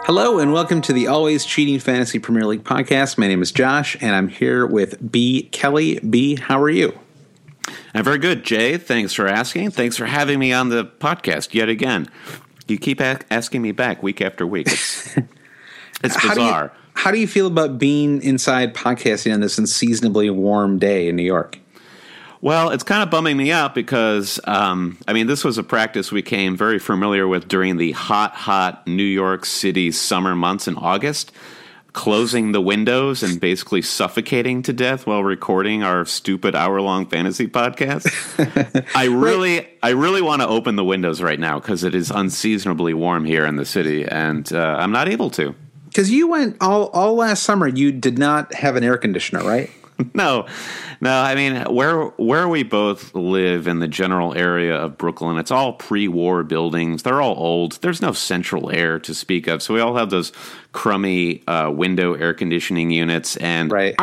Hello and welcome to the Always Cheating Fantasy Premier League podcast. My name is Josh and I'm here with B. Kelly. B, how are you? I'm very good, Jay. Thanks for asking. Thanks for having me on the podcast yet again. You keep asking me back week after week. It's bizarre. How do you feel about being inside podcasting on this unseasonably warm day in New York? Well, it's kind of bumming me out because, this was a practice we came very familiar with during the hot New York City summer months in August, closing the windows and basically suffocating to death while recording our stupid hour-long fantasy podcast. I really want to open the windows right now because it is unseasonably warm here in the city, and I'm not able to. Because you went all last summer, you did not have an air conditioner, right? No. I mean, where we both live in the general area of Brooklyn, it's all pre-war buildings. They're all old. There's no central air to speak of. So we all have those crummy window air conditioning units. And right.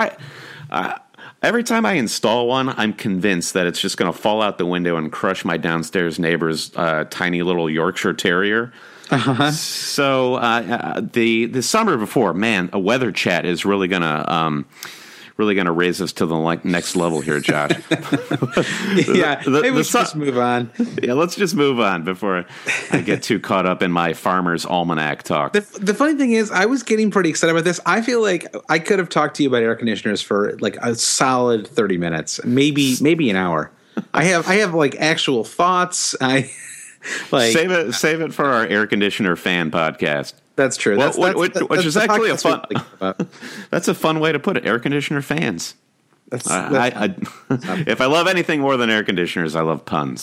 Every time I install one, I'm convinced that it's just going to fall out the window and crush my downstairs neighbor's tiny little Yorkshire Terrier. Uh-huh. So the summer before, man, a weather chat is really going to raise us to the next level here, Josh. Maybe we should just move on. Yeah, let's just move on before I get too caught up in my Farmer's Almanac talk. The funny thing is, I was getting pretty excited about this. I feel like I could have talked to you about air conditioners for like a solid 30 minutes, maybe an hour. I have like actual thoughts. Save it for our air conditioner fan podcast. That's true. Which is actually a fun. That's a fun way to put it. Air conditioner fans. If I love anything more than air conditioners, I love puns.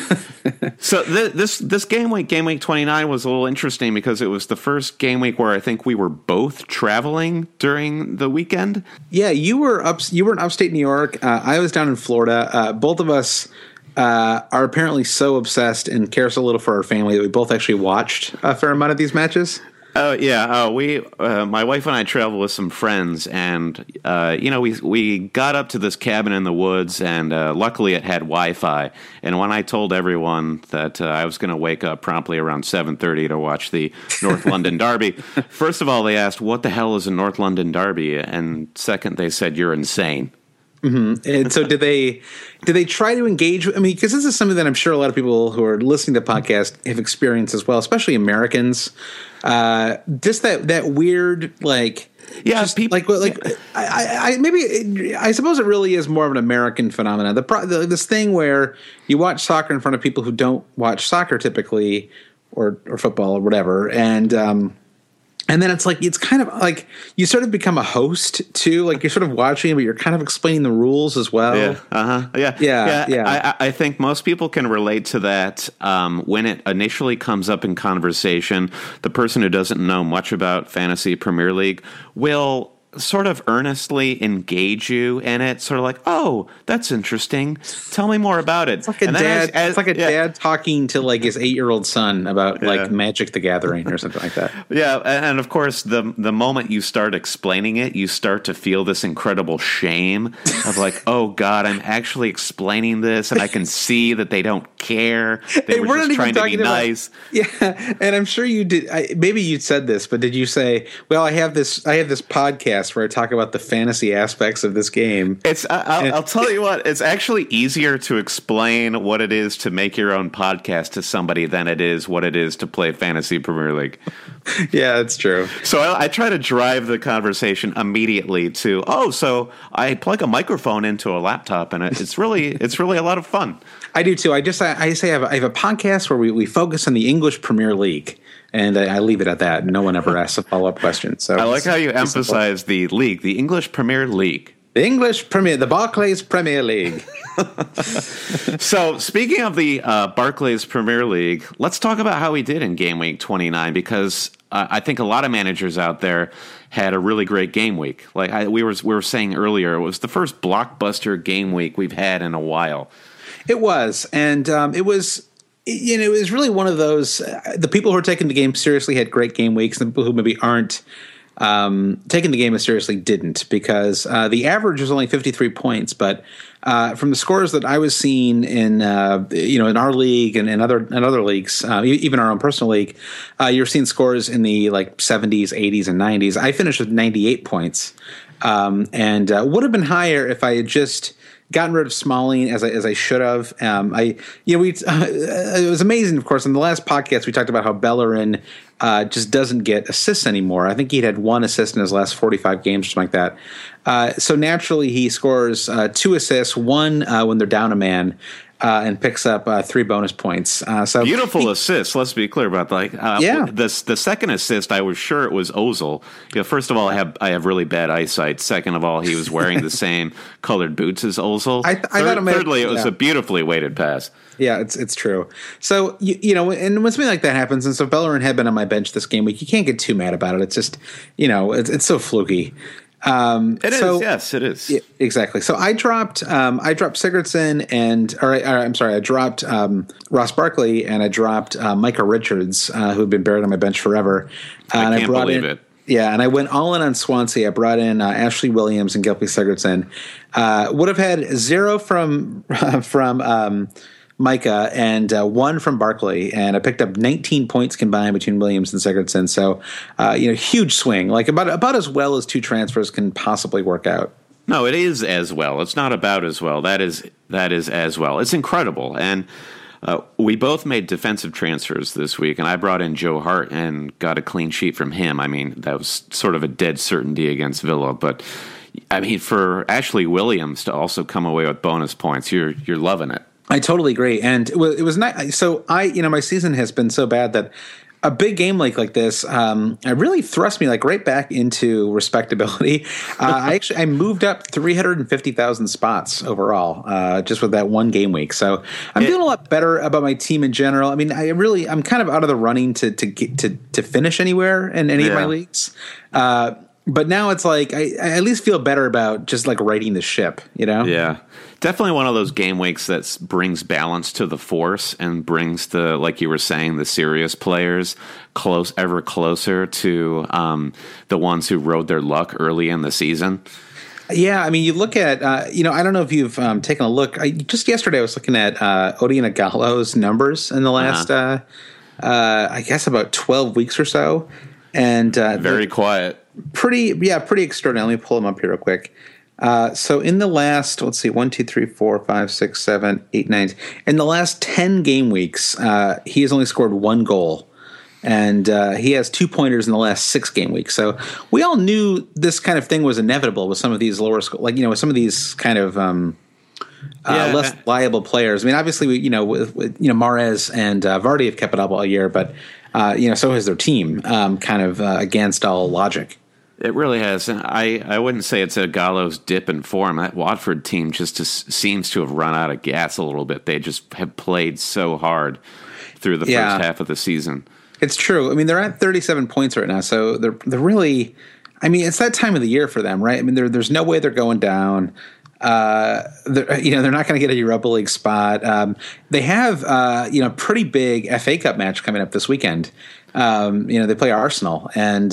So this game week 29 was a little interesting because it was the first game week where I think we were both traveling during the weekend. Yeah, you were in upstate New York. I was down in Florida. Both of us are apparently so obsessed and care so little for our family that we both actually watched a fair amount of these matches. Oh yeah, my wife and I traveled with some friends, and we got up to this cabin in the woods, and luckily it had Wi-Fi. And when I told everyone that I was going to wake up promptly around 7:30 to watch the North London Derby, first of all they asked, "What the hell is a North London Derby?" And second, they said, "You're insane." Mm-hmm. And so did they try to engage? I mean, because this is something that I'm sure a lot of people who are listening to the podcast have experienced as well, especially Americans. Just that weird, like, yeah, just people like I suppose it really is more of an American phenomenon. This thing where you watch soccer in front of people who don't watch soccer typically, or football or whatever, and then it's kind of like you sort of become a host too. Like you're sort of watching, but you're kind of explaining the rules as well. Yeah. Yeah. I think most people can relate to that when it initially comes up in conversation. The person who doesn't know much about Fantasy Premier League will sort of earnestly engage you in it, sort of like, "Oh, that's interesting. Tell me more about it." It's like dad talking to like his 8-year-old son about like Magic the Gathering or something like that. Yeah, and of course, the moment you start explaining it, you start to feel this incredible shame of like, "Oh God, I'm actually explaining this, and I can see that they don't care. They were just trying to be nice." Yeah, and I'm sure you did. Maybe you said this, but did you say, "Well, I have this podcast where I talk about the fantasy aspects of this game"? I'll tell you what, it's actually easier to explain what it is to make your own podcast to somebody than it is what it is to play Fantasy Premier League. Yeah, that's true. So I try to drive the conversation immediately to, so I plug a microphone into a laptop, and it's really a lot of fun. I do too. I say I have a podcast where we focus on the English Premier League. And I leave it at that. No one ever asks a follow-up question. So I like how you emphasize the league, the English Premier League. The Barclays Premier League. So speaking of the Barclays Premier League, let's talk about how we did in game week 29, because I think a lot of managers out there had a really great game week. Like we were saying earlier, it was the first blockbuster game week we've had in a while. It was, and it was. It was really one of those. The people who are taking the game seriously had great game weeks. The people who maybe aren't taking the game as seriously didn't, because the average was only 53 points. But from the scores that I was seeing in in our league and in other leagues, even our own personal league, you're seeing scores in the like 70s, 80s, and 90s. I finished with 98 points, and would have been higher if I had just gotten rid of Smalling as I should have. It was amazing. Of course, in the last podcast we talked about how Bellerin just doesn't get assists anymore. I think he'd had 1 assist in his last 45 games, something like that. So naturally, he scores 2 assists, 1 when they're down a man. And picks up 3 bonus points. So beautiful assist. Let's be clear about that. The second assist, I was sure it was Ozil. First of all, I have really bad eyesight. Second of all, he was wearing the same colored boots as Ozil. Thirdly, it was a beautifully weighted pass. Yeah, it's true. So and when something like that happens, and so Bellerin had been on my bench this game week, you can't get too mad about it. It's just it's so fluky. It is. Yes, it is. Yeah, exactly. So I dropped Sigurdsson I dropped Ross Barkley, and I dropped Micah Richards, who had been buried on my bench forever. I can't believe it. Yeah, and I went all in on Swansea. I brought in Ashley Williams and Gylfi Sigurdsson. Would have had 0 from Micah and 1 from Barkley, and I picked up 19 points combined between Williams and Sigurdsson. So, huge swing, like about as well as 2 transfers can possibly work out. No, it is as well. It's not about as well. That is as well. It's incredible, and we both made defensive transfers this week, and I brought in Joe Hart and got a clean sheet from him. I mean, that was sort of a dead certainty against Villa, but I mean, for Ashley Williams to also come away with bonus points, you're loving it. I totally agree, and it was nice. So my season has been so bad that a big game like this, it really thrust me right back into respectability. I moved up 350,000 spots overall, just with that one game week. So I'm doing a lot better about my team in general. I mean, I'm kind of out of the running to get to finish anywhere in any of my leagues. But now it's like I at least feel better about just righting the ship, Yeah, definitely one of those game weeks that brings balance to the force and brings the, like you were saying, the serious players ever closer to the ones who rode their luck early in the season. Yeah, I mean, you look at I don't know if you've taken a look. Just yesterday I was looking at Odion Ighalo's numbers in the last I guess about 12 weeks or so, and very quiet. Pretty extraordinary. Let me pull them up here real quick. So in the last, let's see, 1, 2, 3, 4, 5, 6, 7, 8, 9. In the last 10 game weeks, he has only scored 1 goal, and he has 2 pointers in the last 6 game weeks. So we all knew this kind of thing was inevitable with some of these lower, with some of these kind of less reliable players. I mean, obviously, with Mahrez and Vardy have kept it up all year, but so has their team, kind of against all logic. It really has. I wouldn't say it's a Gallo's dip in form. That Watford team just seems to have run out of gas a little bit. They just have played so hard through the first half of the season. It's true. I mean, they're at 37 points right now, so they're really. I mean, it's that time of the year for them, right? I mean, there's no way they're going down. They're not going to get a Europa League spot. They have pretty big FA Cup match coming up this weekend. They play Arsenal, and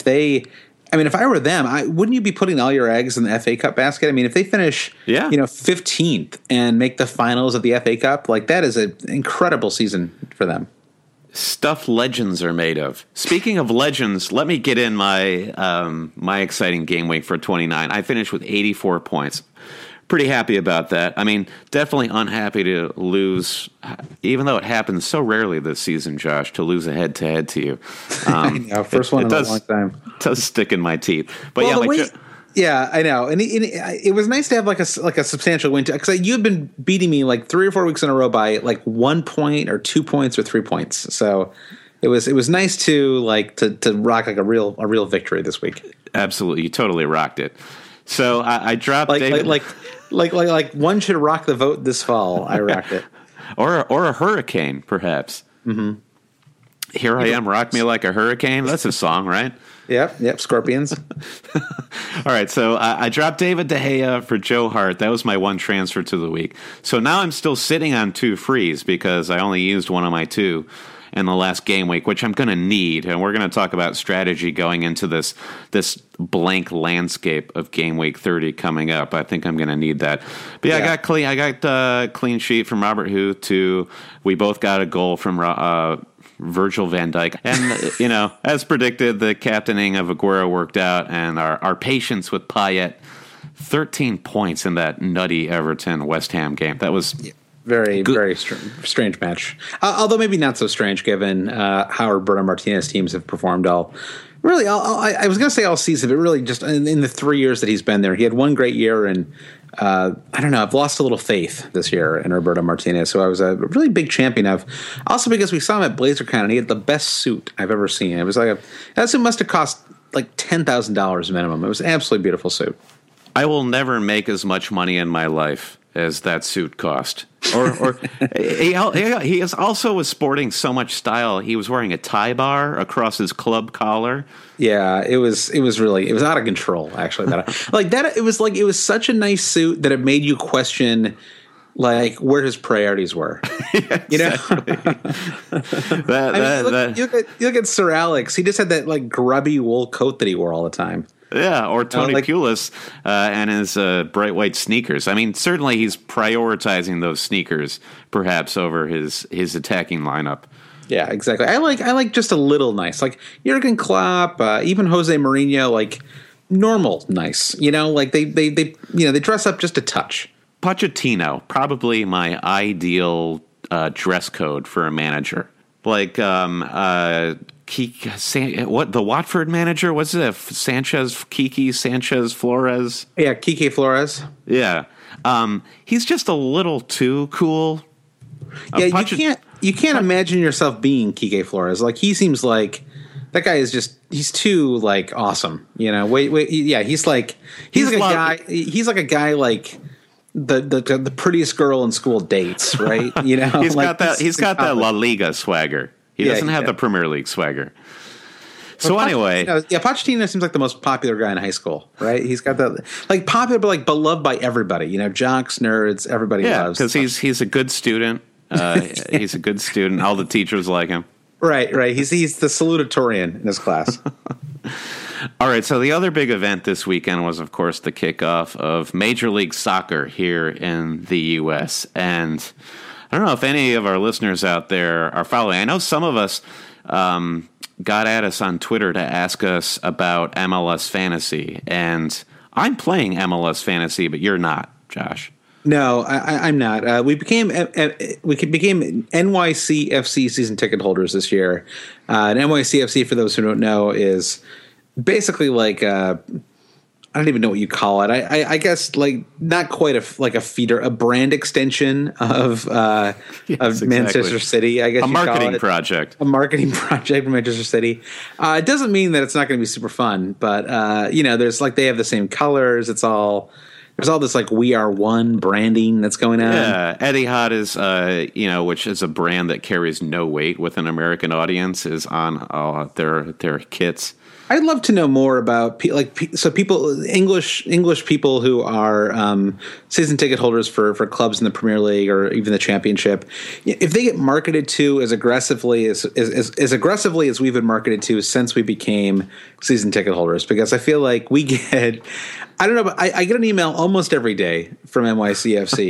if I were them, wouldn't you be putting all your eggs in the FA Cup basket? I mean, if they finish 15th and make the finals of the FA Cup, that is an incredible season for them. Stuff legends are made of. Speaking of legends, let me get in my my exciting game week for 29. I finished with 84 points. Pretty happy about that. I mean, definitely unhappy to lose, even though it happens so rarely this season, Josh, to lose a head-to-head to you. First one in a long time. It does stick in my teeth. But yeah, I know, and it was nice to have a substantial win because you've been beating me 3 or 4 weeks in a row by 1 point or 2 points or 3 points. So it was nice to to rock a real victory this week. Absolutely, you totally rocked it. So I dropped David. Like one should rock the vote this fall. I rocked it, or a hurricane, perhaps. Mm-hmm. Here I am, rock me like a hurricane. That's a song, right? Yep. Scorpions. All right, so I dropped David De Gea for Joe Hart. That was my one transfer to the week. So now I'm still sitting on 2 frees because I only used one of my 2. in the last game week, which I'm going to need. And we're going to talk about strategy going into this blank landscape of game week 30 coming up. I think I'm going to need that. But yeah, I got clean sheet from Robert Huth too. We both got a goal from Virgil van Dijk. And, as predicted, the captaining of Aguero worked out, and our patience with Payet, 13 points in that nutty Everton-West Ham game. That was very, very strange match. Although maybe not so strange given how Roberto Martinez teams have performed all. Really, I was going to say all season, but really just in the 3 years that he's been there. He had one great year, and I don't know, I've lost a little faith this year in Roberto Martinez, who I was a really big champion of. Also because we saw him at BlazerCon, and he had the best suit I've ever seen. It was like that suit must have cost like $10,000 minimum. It was an absolutely beautiful suit. I will never make as much money in my life as that suit cost. Or he also was sporting so much style. He was wearing a tie bar across his club collar. Yeah, it was out of control. Actually, it was such a nice suit that it made you question like where his priorities were. Yeah, exactly. You look at Sir Alex. He just had that like grubby wool coat that he wore all the time. Yeah, or Tony Pulis and his bright white sneakers. I mean, certainly he's prioritizing those sneakers perhaps over his attacking lineup. Yeah, exactly. I like just a little nice, like Jurgen Klopp, even Jose Mourinho, like normal nice. Like they dress up just a touch. Pochettino, probably my ideal dress code for a manager. Like the Watford manager, was it Kike Sanchez Flores? Yeah, Kike Flores. Yeah. He's just a little too cool. Yeah, you can't imagine yourself being Kike Flores. Like he seems like that guy is he's too like awesome. He's like a guy like the prettiest girl in school dates, right? He's got that La Liga swagger. He doesn't have the Premier League swagger. So anyway, Pochettino seems like the most popular guy in high school, right? He's got that like popular, but like beloved by everybody. Jocks, nerds, everybody loves. Because he's a good student. He's a good student. All the teachers like him. Right. He's the salutatorian in his class. All right, so the other big event this weekend was, of course, the kickoff of Major League Soccer here in the U.S., and I don't know if any of our listeners out there are following. I know some of us got at us on Twitter to ask us about MLS Fantasy, and I'm playing MLS Fantasy, but you're not, Josh. No, I'm not. We became NYCFC season ticket holders this year. And NYCFC, for those who don't know, is basically like I don't even know what you call it. I guess like not quite a feeder, a brand extension of Manchester City. I guess a marketing project. A marketing project for Manchester City. It doesn't mean that it's not going to be super fun, but there's like they have the same colors. There's all this like We Are One branding that's going on. Yeah, Etihad is which is a brand that carries no weight with an American audience, is on their kits. I'd love to know more about English people who are season ticket holders for clubs in the Premier League or even the Championship. If they get marketed to as aggressively as we've been marketed to since we became season ticket holders, because I feel like we get. I don't know, but I get an email almost every day from NYCFC.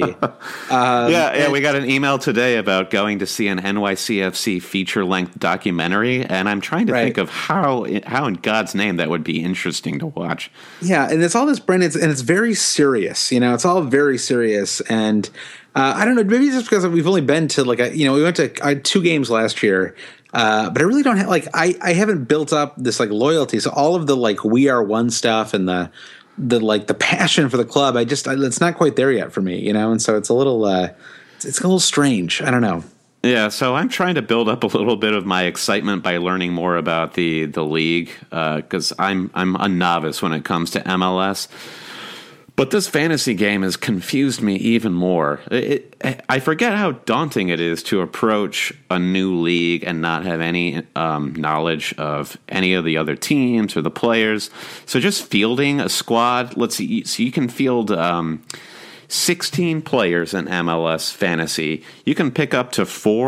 We got an email today about going to see an NYCFC feature-length documentary, and I'm trying to think of how in God's name that would be interesting to watch. Yeah, and it's all this brand, and it's very serious. It's all very serious, and I don't know, maybe it's just because we've only been to we went to 2 games last year. But I really don't have I haven't built up this like loyalty. So all of the like We Are One stuff and the passion for the club, it's not quite there yet for me, and so it's a little strange. I don't know. Yeah, so I'm trying to build up a little bit of my excitement by learning more about the league, because I'm a novice when it comes to MLS. But this fantasy game has confused me even more. I forget how daunting it is to approach a new league and not have any knowledge of any of the other teams or the players. So just fielding a squad, let's see, so you can field 16 players in MLS Fantasy. You can pick up to 4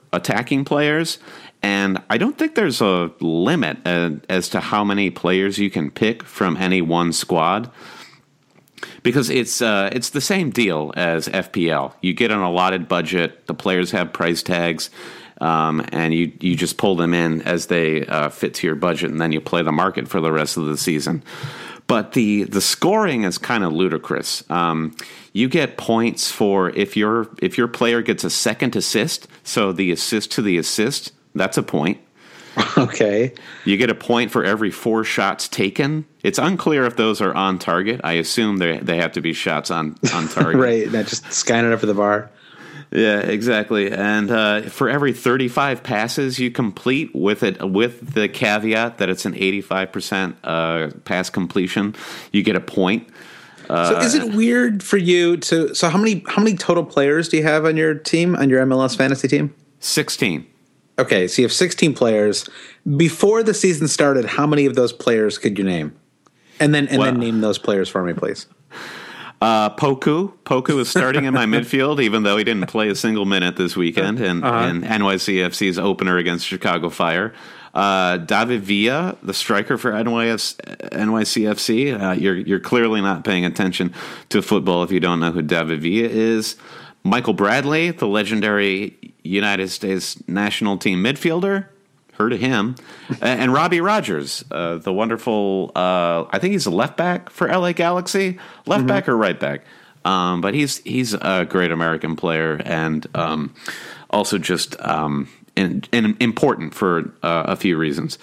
attacking players. And I don't think there's a limit as to how many players you can pick from any one squad, because it's the same deal as FPL. You get an allotted budget, the players have price tags, and you just pull them in as they fit to your budget, and then you play the market for the rest of the season. But the scoring is kind of ludicrous. You get points for if your player gets a second assist, so the assist to the assist. That's a point. Okay. You get a point for every 4 shots taken. It's unclear if those are on target. I assume they have to be shots on target. Right, not just scanning up for the bar. Yeah, exactly. And for every 35 passes you complete with the caveat that it's an 85% pass completion, you get a point. So is it weird for you to? So how many total players do you have on your team, on your MLS fantasy team? 16. Okay, so you have 16 players. Before the season started, how many of those players could you name? And then name those players for me, please. Poku. Poku is starting in my midfield, even though he didn't play a single minute this weekend in NYCFC's opener against Chicago Fire. David Villa, the striker for NYCFC. You're clearly not paying attention to football if you don't know who David Villa is. Michael Bradley, the legendary United States national team midfielder. Heard of him. And Robbie Rogers, the wonderful, I think he's a left back for LA Galaxy. Left back or right back. But he's a great American player and also just important for a few reasons.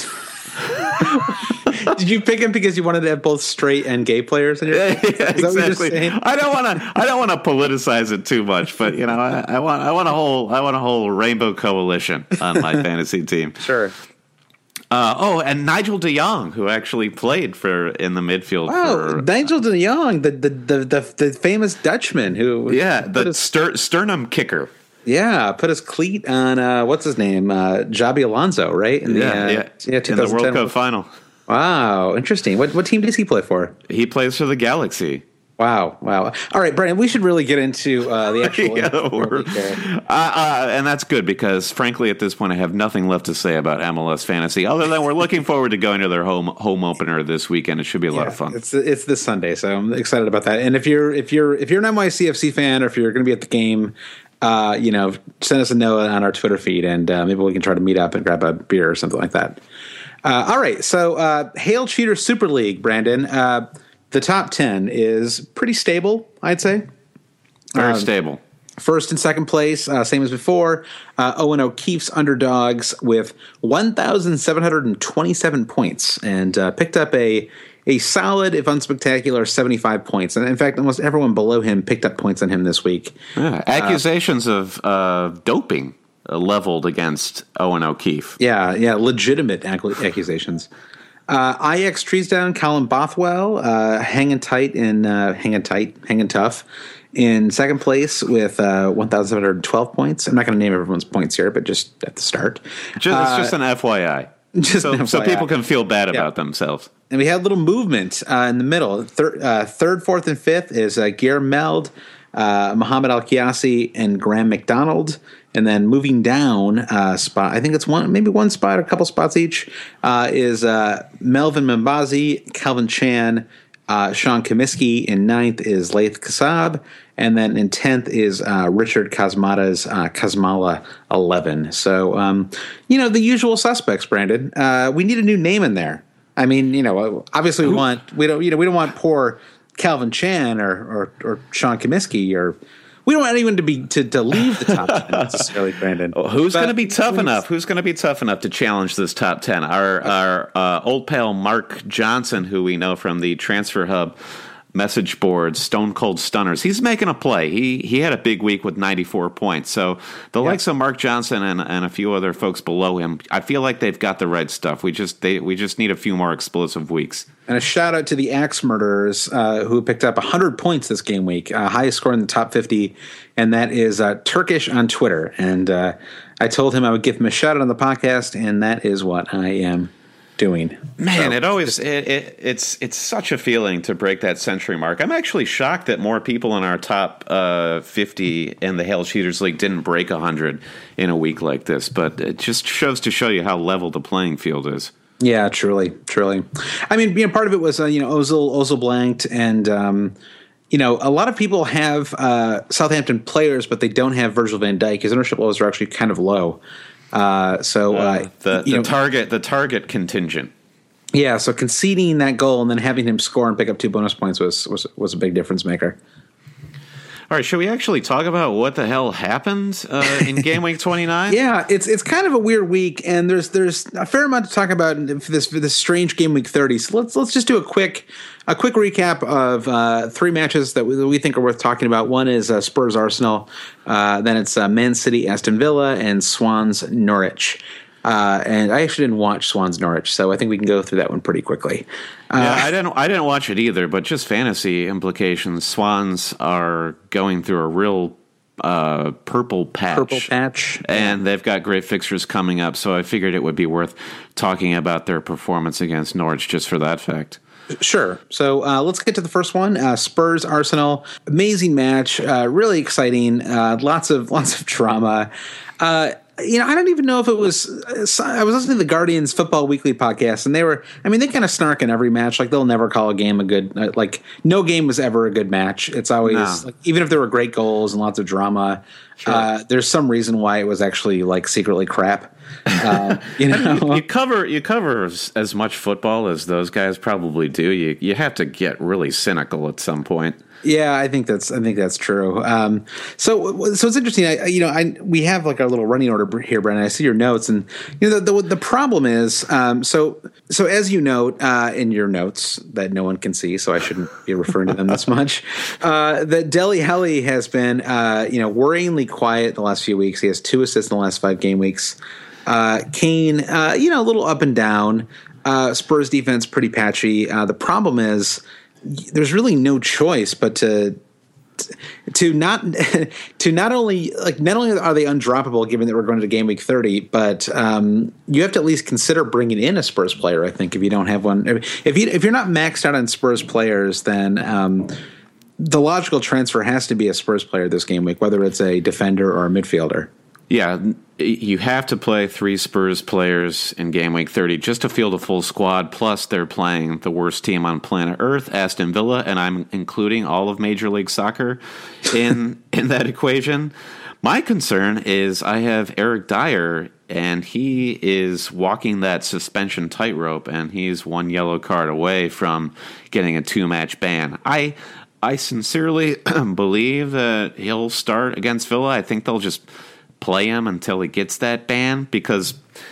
Did you pick him because you wanted to have both straight and gay players in your team? Yeah, exactly. I don't want to politicize it too much, but I want a whole rainbow coalition on my fantasy team. Sure. And Nigel de Jong, who actually played in the midfield. Wow, Nigel de Jong, the famous Dutchman who sternum kicker. Yeah, put his cleat on what's his name, Xabi Alonso, right? In the World Cup final. Wow, interesting. What team does he play for? He plays for the Galaxy. Wow. All right, Brandon, we should really get into the actual and that's good because, frankly, at this point, I have nothing left to say about MLS fantasy other than we're looking forward to going to their home opener this weekend. It should be a lot of fun. It's this Sunday, so I'm excited about that. And if you're an NYCFC fan or if you're going to be at the game, send us a note on our Twitter feed, and maybe we can try to meet up and grab a beer or something like that. All right, so Hail Cheater Super League, Brandon. The top 10 is pretty stable, I'd say. Very stable. First and second place, same as before. Owen O'Keefe's underdogs with 1,727 points and picked up a solid, if unspectacular, 75 points. And in fact, almost everyone below him picked up points on him this week. Yeah, accusations of doping leveled against Owen O'Keefe. Yeah, legitimate accusations. IX Treesdown, Colin Bothwell, hanging tough in second place with 1,712 points. I'm not going to name everyone's points here, but just at the start. It's just an FYI. So people can feel bad about themselves. And we had a little movement in the middle. Third, fourth, and fifth is Guillermo Meld, Muhammad Al-Kiasi, and Graham McDonald. And then moving down spot, I think it's one spot, a couple spots each, is Melvin Mambazi, Calvin Chan, Sean Comiskey. In ninth is Laith Kassab. And then in 10th is Richard Kazmada's Kazmala 11. So, the usual suspects, Brandon. We need a new name in there. I mean, obviously we don't want poor Calvin Chan or Sean Comiskey, or we don't want anyone to leave the top 10 necessarily, Brandon. Who's going to be tough enough? Who's going to be tough enough to challenge this top 10? Our old pal Mark Johnson, who we know from the Transfer Hub message board, Stone Cold Stunners. He's making a play. He had a big week with 94 points. So the likes of Mark Johnson and a few other folks below him, I feel like they've got the right stuff. We just need a few more explosive weeks. And a shout out to the Axe Murderers who picked up 100 points this game week, highest score in the top 50, and that is Turkish on Twitter. And I told him I would give him a shout out on the podcast, and that is what I am doing. Man, it's such a feeling to break that century mark. I'm actually shocked that more people in our top 50 in the Hail Cheaters League didn't break 100 in a week like this. But it just shows to show you how level the playing field is. Yeah, truly. I mean, part of it was Ozil blanked, and a lot of people have Southampton players, but they don't have Virgil van Dijk. His ownership levels are actually kind of low. The target contingent. Yeah, so conceding that goal and then having him score and pick up 2 bonus points was a big difference maker. All right, should we actually talk about what the hell happened in game week 29? Yeah, it's kind of a weird week, and there's a fair amount to talk about for this strange game week 30. So let's just do a quick recap of 3 matches that we think are worth talking about. One is Spurs Arsenal, then it's Man City Aston Villa, and Swans Norwich. And I actually didn't watch Swans Norwich, so I think we can go through that one pretty quickly. I didn't watch it either, but just fantasy implications. Swans are going through a real purple patch, and they've got great fixtures coming up. So I figured it would be worth talking about their performance against Norwich just for that fact. Sure. So let's get to the first one. Spurs Arsenal, amazing match, really exciting. Lots of drama. I don't even know if it was. I was listening to the Guardian's Football Weekly podcast, and they kind of snark in every match. Like, they'll never call a game a good. No game was ever a good match. It's always even if there were great goals and lots of drama, sure. There's some reason why it was actually secretly crap. You cover as much football as those guys probably do. You have to get really cynical at some point. Yeah, I think that's true. So it's interesting. We have our little running order here, Brandon. I see your notes, and the problem is, so as you note in your notes that no one can see, so I shouldn't be referring to them this much. That Dele Alli has been worryingly quiet the last few weeks. He has 2 assists in the last 5 game weeks. Kane, a little up and down. Spurs defense pretty patchy. The problem is, there's really no choice but to not only are they undroppable given that we're going to game week 30, but you have to at least consider bringing in a Spurs player. I think if you don't have one, if you're not maxed out on Spurs players, then the logical transfer has to be a Spurs player this game week, whether it's a defender or a midfielder. Yeah, you have to play 3 Spurs players in game week 30 just to field a full squad, plus they're playing the worst team on planet Earth, Aston Villa, and I'm including all of Major League Soccer in that equation. My concern is I have Eric Dyer, and he is walking that suspension tightrope, and he's 1 yellow card away from getting a 2-match ban. I sincerely believe that he'll start against Villa. I think they'll just play him until he gets that ban, because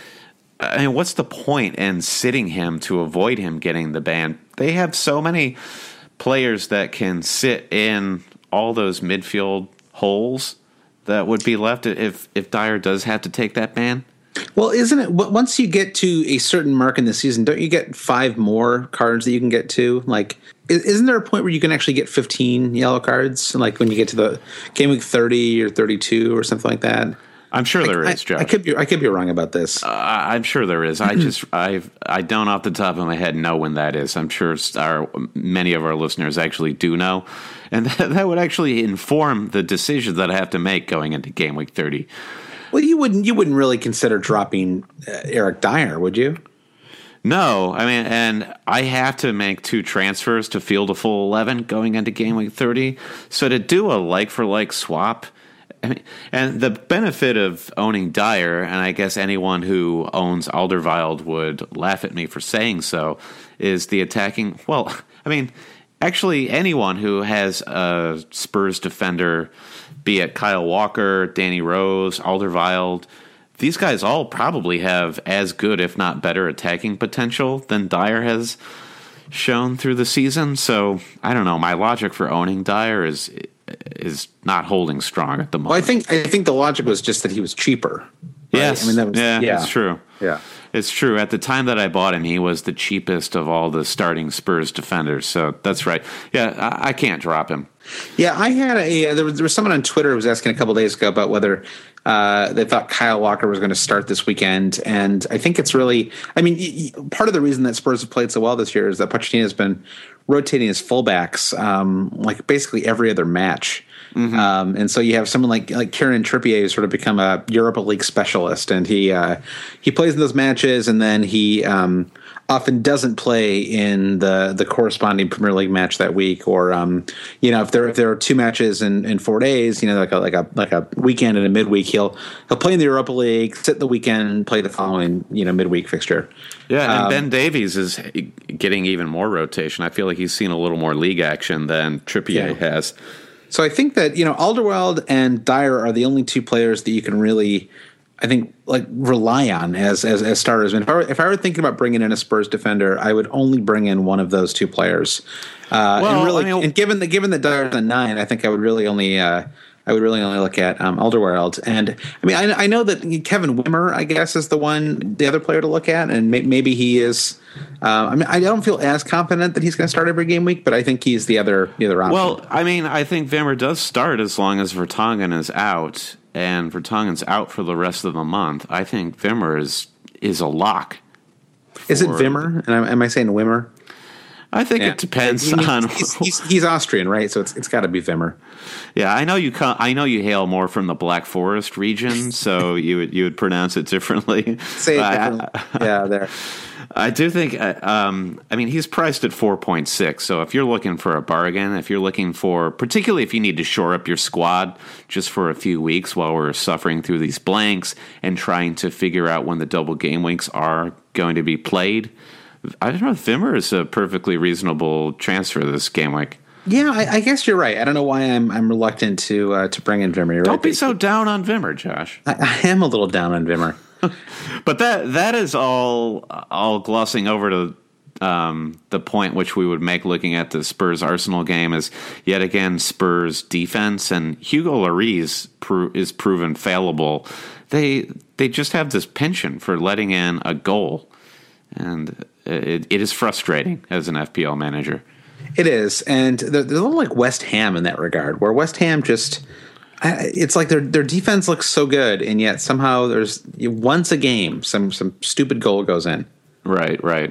what's the point in sitting him to avoid him getting the ban? They have so many players that can sit in all those midfield holes that would be left if Dyer does have to take that ban. Well, isn't it once you get to a certain mark in the season, don't you get 5 more cards that you can get to? Isn't there a point where you can actually get 15 yellow cards? When you get to the game week 30 or 32 or something like that? I'm sure there is, Joe. I could be wrong about this. I'm sure there is. I don't off the top of my head know when that is. I'm sure many of our listeners actually do know, and that would actually inform the decision that I have to make going into game week 30. Well, you wouldn't really consider dropping Eric Dyer, would you? No, and I have to make 2 transfers to field a full 11 going into game week 30. So to do a like-for-like swap, and the benefit of owning Dyer, and I guess anyone who owns Alderweireld would laugh at me for saying so, is the attacking. Well, actually anyone who has a Spurs defender, be it Kyle Walker, Danny Rose, Alderweireld, these guys all probably have as good, if not better, attacking potential than Dyer has shown through the season. So I don't know. My logic for owning Dyer is not holding strong at the moment. Well, I think the logic was just that he was cheaper. Right? Yes, that's true. Yeah. It's true. At the time that I bought him, he was the cheapest of all the starting Spurs defenders. So that's right. Yeah, I can't drop him. Yeah, I had there was someone on Twitter who was asking a couple days ago about whether they thought Kyle Walker was going to start this weekend, and I think it's really. I mean, part of the reason that Spurs have played so well this year is that Pochettino has been rotating his fullbacks like basically every other match. Mm-hmm. And so you have someone like Kieran Trippier who's sort of become a Europa League specialist, and he plays in those matches, and then he often doesn't play in the corresponding Premier League match that week, or if there are 2 matches in 4 days, like a weekend and a midweek, he'll play in the Europa League, sit the weekend, and play the following midweek fixture. Yeah, and Ben Davies is getting even more rotation. I feel like he's seen a little more league action than Trippier has. So I think that Alderweireld and Dyer are the only 2 players that you can really, I think, rely on as starters. And if I were thinking about bringing in a Spurs defender, I would only bring in one of those 2 players. And given that Dyer's a 9, I think I would really only look at Alderweireld. And I mean, I know that Kevin Wimmer, I guess, is the other player to look at, and maybe he is. I don't feel as confident that he's going to start every game week, but I think he's the other option. Well, I mean, I think Wimmer does start as long as Vertonghen is out, and Vertonghen's out for the rest of the month. I think Wimmer is a lock. Is it Wimmer? And am I saying Wimmer? I think it depends on. He's Austrian, right? So it's got to be Wimmer. Yeah, I know you hail more from the Black Forest region, so you would pronounce it differently. Say it differently. There. I do think. I mean, he's priced at 4.6. So if you're looking for a bargain, if you're looking for, particularly if you need to shore up your squad just for a few weeks while we're suffering through these blanks and trying to figure out when the double game weeks are going to be played. I don't know if Wimmer is a perfectly reasonable transfer this game week. Yeah, I guess you're right. I don't know why I'm reluctant to bring in Wimmer. Don't be so down on Wimmer, Josh. I am a little down on Wimmer. But that is all glossing over to the point which we would make looking at the Spurs Arsenal game is yet again Spurs defense, and Hugo Lloris is proven fallible. They just have this penchant for letting in a goal, and it is frustrating as an FPL manager. It is, and they're a little like West Ham in that regard, where West Ham it's like their defense looks so good, and yet somehow there's once a game some stupid goal goes in. Right.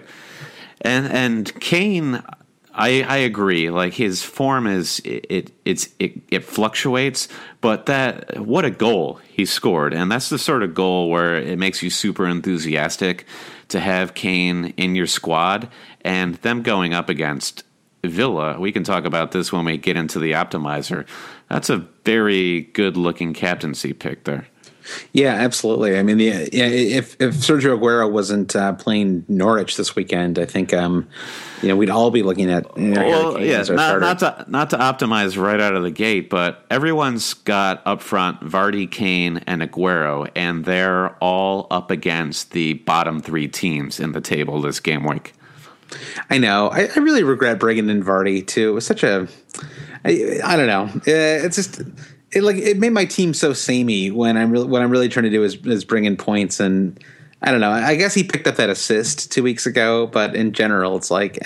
And Kane, I agree. Like his form it fluctuates, but what a goal he scored, and that's the sort of goal where it makes you super enthusiastic to have Kane in your squad, and them going up against Villa. We can talk about this when we get into the optimizer. That's a very good-looking captaincy pick there. Yeah, absolutely. I mean, if Sergio Aguero wasn't playing Norwich this weekend, I think we'd all be looking at. Not to optimize right out of the gate, but everyone's got up front Vardy, Kane, and Aguero, and they're all up against the bottom 3 teams in the table this game week. I know. I really regret bringing in Vardy too. It was such a. I don't know. It's just. It made my team so samey when what I'm really trying to do is bring in points, and I don't know. I guess he picked up that assist 2 weeks ago, but in general, it's like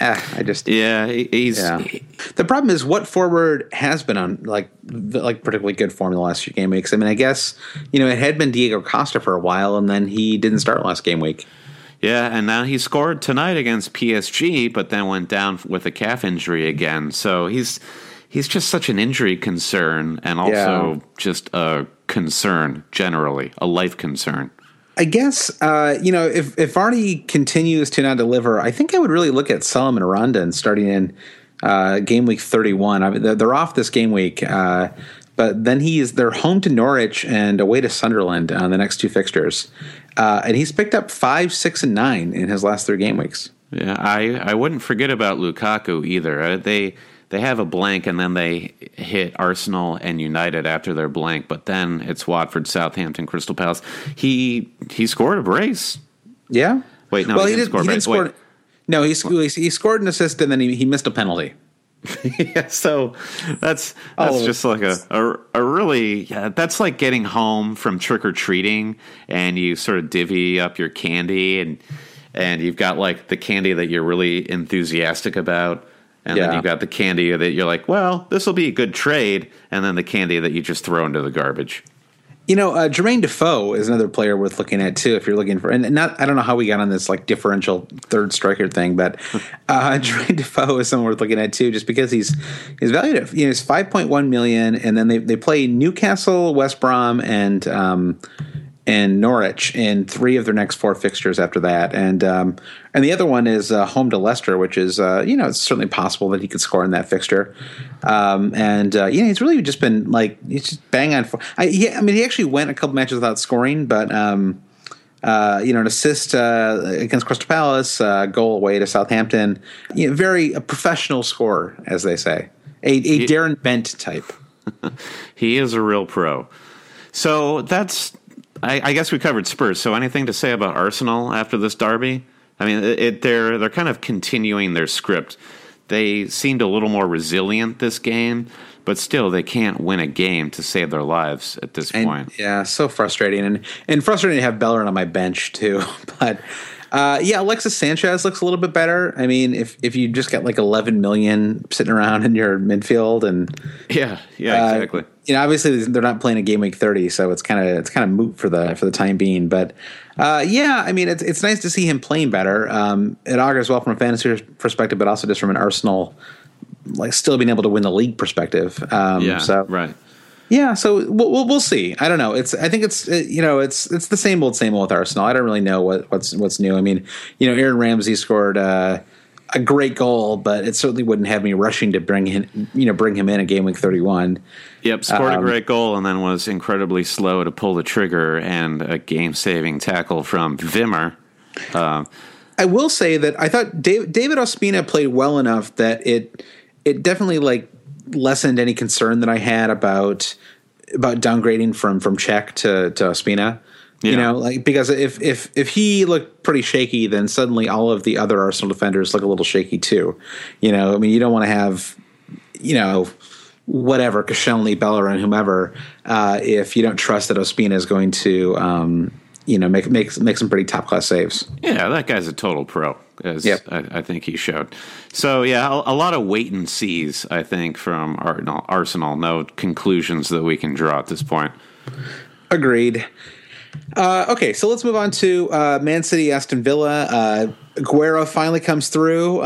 The problem is what forward has been on like particularly good form in the last few game weeks. I mean, I guess it had been Diego Costa for a while, and then he didn't start last game week. Yeah, and now he scored tonight against PSG, but then went down with a calf injury again. So he's just such an injury concern, and also just a concern generally, a life concern. I guess, if Vardy continues to not deliver, I think I would really look at Solomon Rondon starting in game week 31. I mean, they're off this game week, but then they're home to Norwich and away to Sunderland on the next 2 fixtures. And he's picked up 5, 6, and 9 in his last 3 game weeks. Yeah, I wouldn't forget about Lukaku either. They have a blank, and then they hit Arsenal and United after their blank, but then it's Watford, Southampton, Crystal Palace. He scored a brace. Yeah. Wait, no, he didn't score a brace. No, he scored an assist, and then he missed a penalty. Yeah, so that's just like a really that's like getting home from trick or treating and you sort of divvy up your candy and you've got like the candy that you're really enthusiastic about, and then you've got the candy that you're like, well, this will be a good trade, and then the candy that you just throw into the garbage. Jermaine Defoe is another player worth looking at too if you're looking for. And I don't know how we got on this like differential third striker thing, but Jermaine Defoe is someone worth looking at too, just because he's valued at he's $5.1 million, and then they play Newcastle, West Brom, and Norwich in 3 of their next 4 fixtures after that, and the other one is home to Leicester, which is it's certainly possible that he could score in that fixture, he's really just been like he's just bang on. He actually went a couple matches without scoring, but an assist against Crystal Palace, goal away to Southampton, very a professional scorer, as they say, a Darren Bent type. He is a real pro. So that's. I guess we covered Spurs. So anything to say about Arsenal after this derby? I mean, they're kind of continuing their script. They seemed a little more resilient this game, but still they can't win a game to save their lives at this point. Yeah, so frustrating. And frustrating to have Bellerin on my bench too. But Alexis Sanchez looks a little bit better. I mean, if you just got like 11 million sitting around in your midfield, and yeah, exactly. Obviously they're not playing a game week 30, so it's kind of moot for the time being. But I mean, it's nice to see him playing better. It augurs well from a fantasy perspective, but also just from an Arsenal like still being able to win the league perspective. Right. Yeah, so we'll see. I don't know. I think it's the same old with Arsenal. I don't really know what's new. I mean, Aaron Ramsey scored a great goal, but it certainly wouldn't have me rushing to bring him in at game week 31. Yep, scored a great goal and then was incredibly slow to pull the trigger, and a game-saving tackle from Wimmer. I will say that I thought David Ospina played well enough that it definitely like lessened any concern that I had about downgrading from Cech to Ospina. Yeah. Because if he looked pretty shaky, then suddenly all of the other Arsenal defenders look a little shaky too. You don't want to have, whatever, Koscielny, Bellerin, whomever, if you don't trust that Ospina is going to, make some pretty top class saves. Yeah, that guy's a total pro, as I think he showed. So yeah, a lot of wait and sees, I think, from Arsenal. No conclusions that we can draw at this point. Agreed. Okay, so let's move on to Man City, Aston Villa. Aguero finally comes through,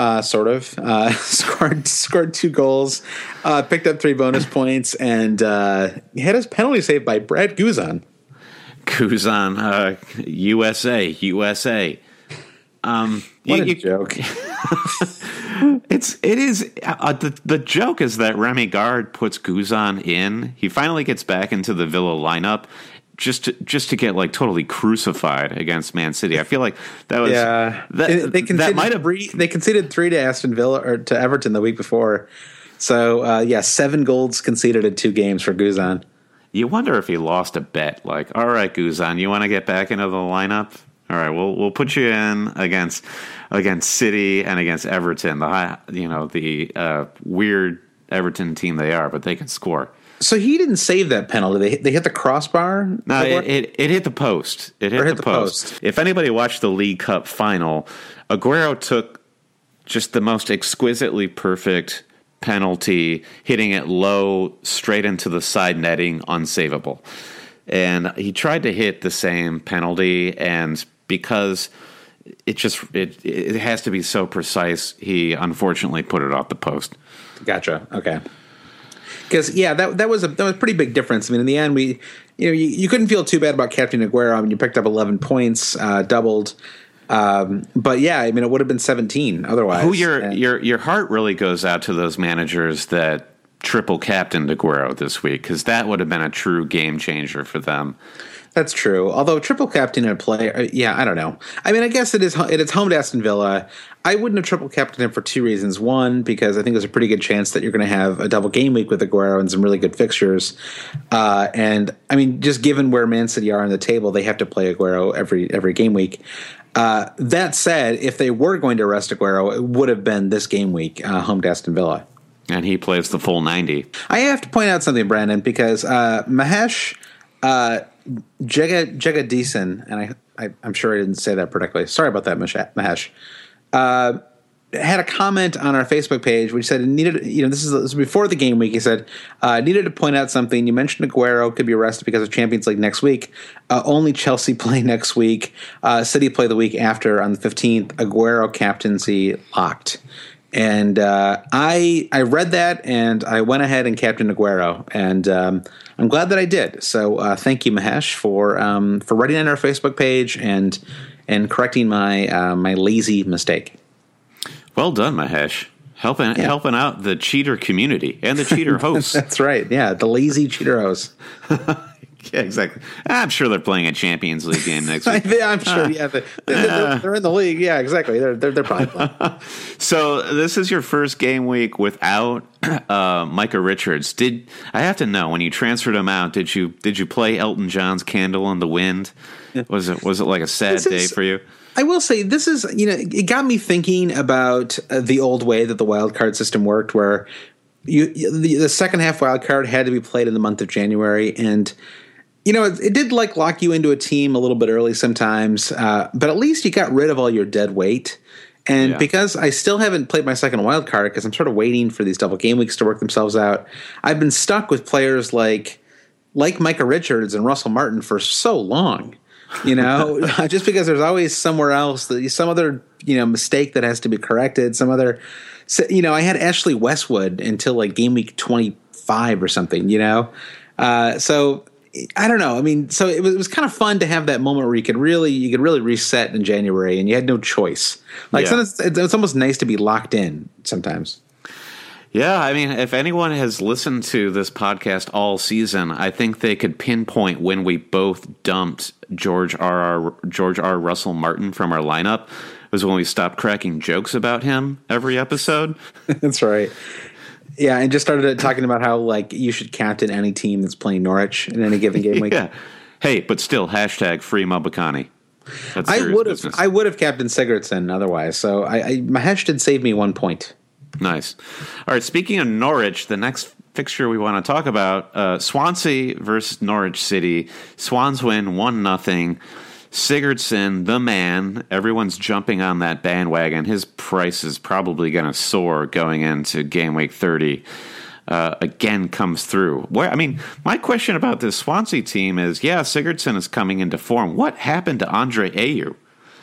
scored 2 goals, picked up 3 bonus points, and he had his penalty saved by Brad Guzan. USA. What a joke. It is. The joke is that Remy Gard puts Guzan in. He finally gets back into the Villa lineup just to get like totally crucified against Man City. I feel like that was they conceded 3 to Aston Villa or to Everton the week before. So 7 goals conceded in 2 games for Guzan. You wonder if he lost a bet. Like, all right, Guzan, you want to get back into the lineup? All right, we'll put you in against City and against Everton. The weird Everton team they are, but they can score. So he didn't save that penalty. They hit the crossbar? No, it hit the post. It hit the post. If anybody watched the League Cup final, Aguero took just the most exquisitely perfect penalty, hitting it low, straight into the side netting, unsavable. And he tried to hit the same penalty, and because it has to be so precise, he unfortunately put it off the post. Gotcha. Okay. Because that was a pretty big difference. I mean, in the end, you couldn't feel too bad about Captain Aguero. I mean, you picked up 11 points, doubled. But yeah, I mean, it would have been 17 otherwise. Your heart really goes out to those managers that triple captained Aguero this week, because that would have been a true game changer for them. That's true. Although triple captain a player, I don't know. I mean, I guess it's home to Aston Villa. I wouldn't have triple captained him for 2 reasons. One, because I think there's a pretty good chance that you're going to have a double game week with Aguero and some really good fixtures. And I mean, just given where Man City are on the table, they have to play Aguero every game week. That said, if they were going to rest Aguero, it would have been this game week, home to Aston Villa. And he plays the full 90. I have to point out something, Brandon, because Mahesh Jagadisan, and I'm sure I didn't say that correctly. Sorry about that, Mahesh. Had a comment on our Facebook page which said, needed, this is before the game week. He said, needed to point out something. You mentioned Aguero could be arrested because of Champions League next week. Only Chelsea play next week. City play the week after on the 15th. Aguero captaincy locked. And I read that and I went ahead and captained Aguero, and I'm glad that I did. So thank you, Mahesh, for writing on our Facebook page and correcting my my lazy mistake. Well done, Mahesh. Helping out the cheater community and the cheater hosts. That's right. Yeah, the lazy cheater hosts. Yeah, exactly. I'm sure they're playing a Champions League game next week. I'm sure. Yeah, they're in the league. Yeah, exactly. They're probably playing. So this is your first game week without Micah Richards. I have to know, when you transferred him out, did you play Elton John's "Candle in the Wind"? Was it like a sad day for you? I will say this is, it got me thinking about the old way that the wild card system worked, where the second half wild card had to be played in the month of January, and it did lock you into a team a little bit early sometimes, but at least you got rid of all your dead weight. And because I still haven't played my second wild card, because I'm sort of waiting for these double game weeks to work themselves out, I've been stuck with players like Micah Richards and Russell Martin for so long. Just because there's always somewhere else, some other mistake that has to be corrected, some other. I had Ashley Westwood until like game week 25 or something. So I don't know. I mean, so it was kind of fun to have that moment where you could really reset in January, and you had no choice. Sometimes it's almost nice to be locked in sometimes. Yeah, I mean, if anyone has listened to this podcast all season, I think they could pinpoint when we both dumped George R. Russell Martin from our lineup. It was when we stopped cracking jokes about him every episode. That's right. Yeah, and just started talking about how you should captain any team that's playing Norwich in any given game week. Yeah. Hey, but still, #free Mabukani. I would have captained Sigurdsson otherwise. So Mahesh did save me 1 point. Nice. All right, speaking of Norwich, the next fixture we want to talk about, Swansea versus Norwich City. Swans win 1-0. Sigurdsson, the man, everyone's jumping on that bandwagon. His price is probably going to soar going into game week 30. Again comes through. My question about this Swansea team is, Sigurdsson is coming into form. What happened to Andre Ayew?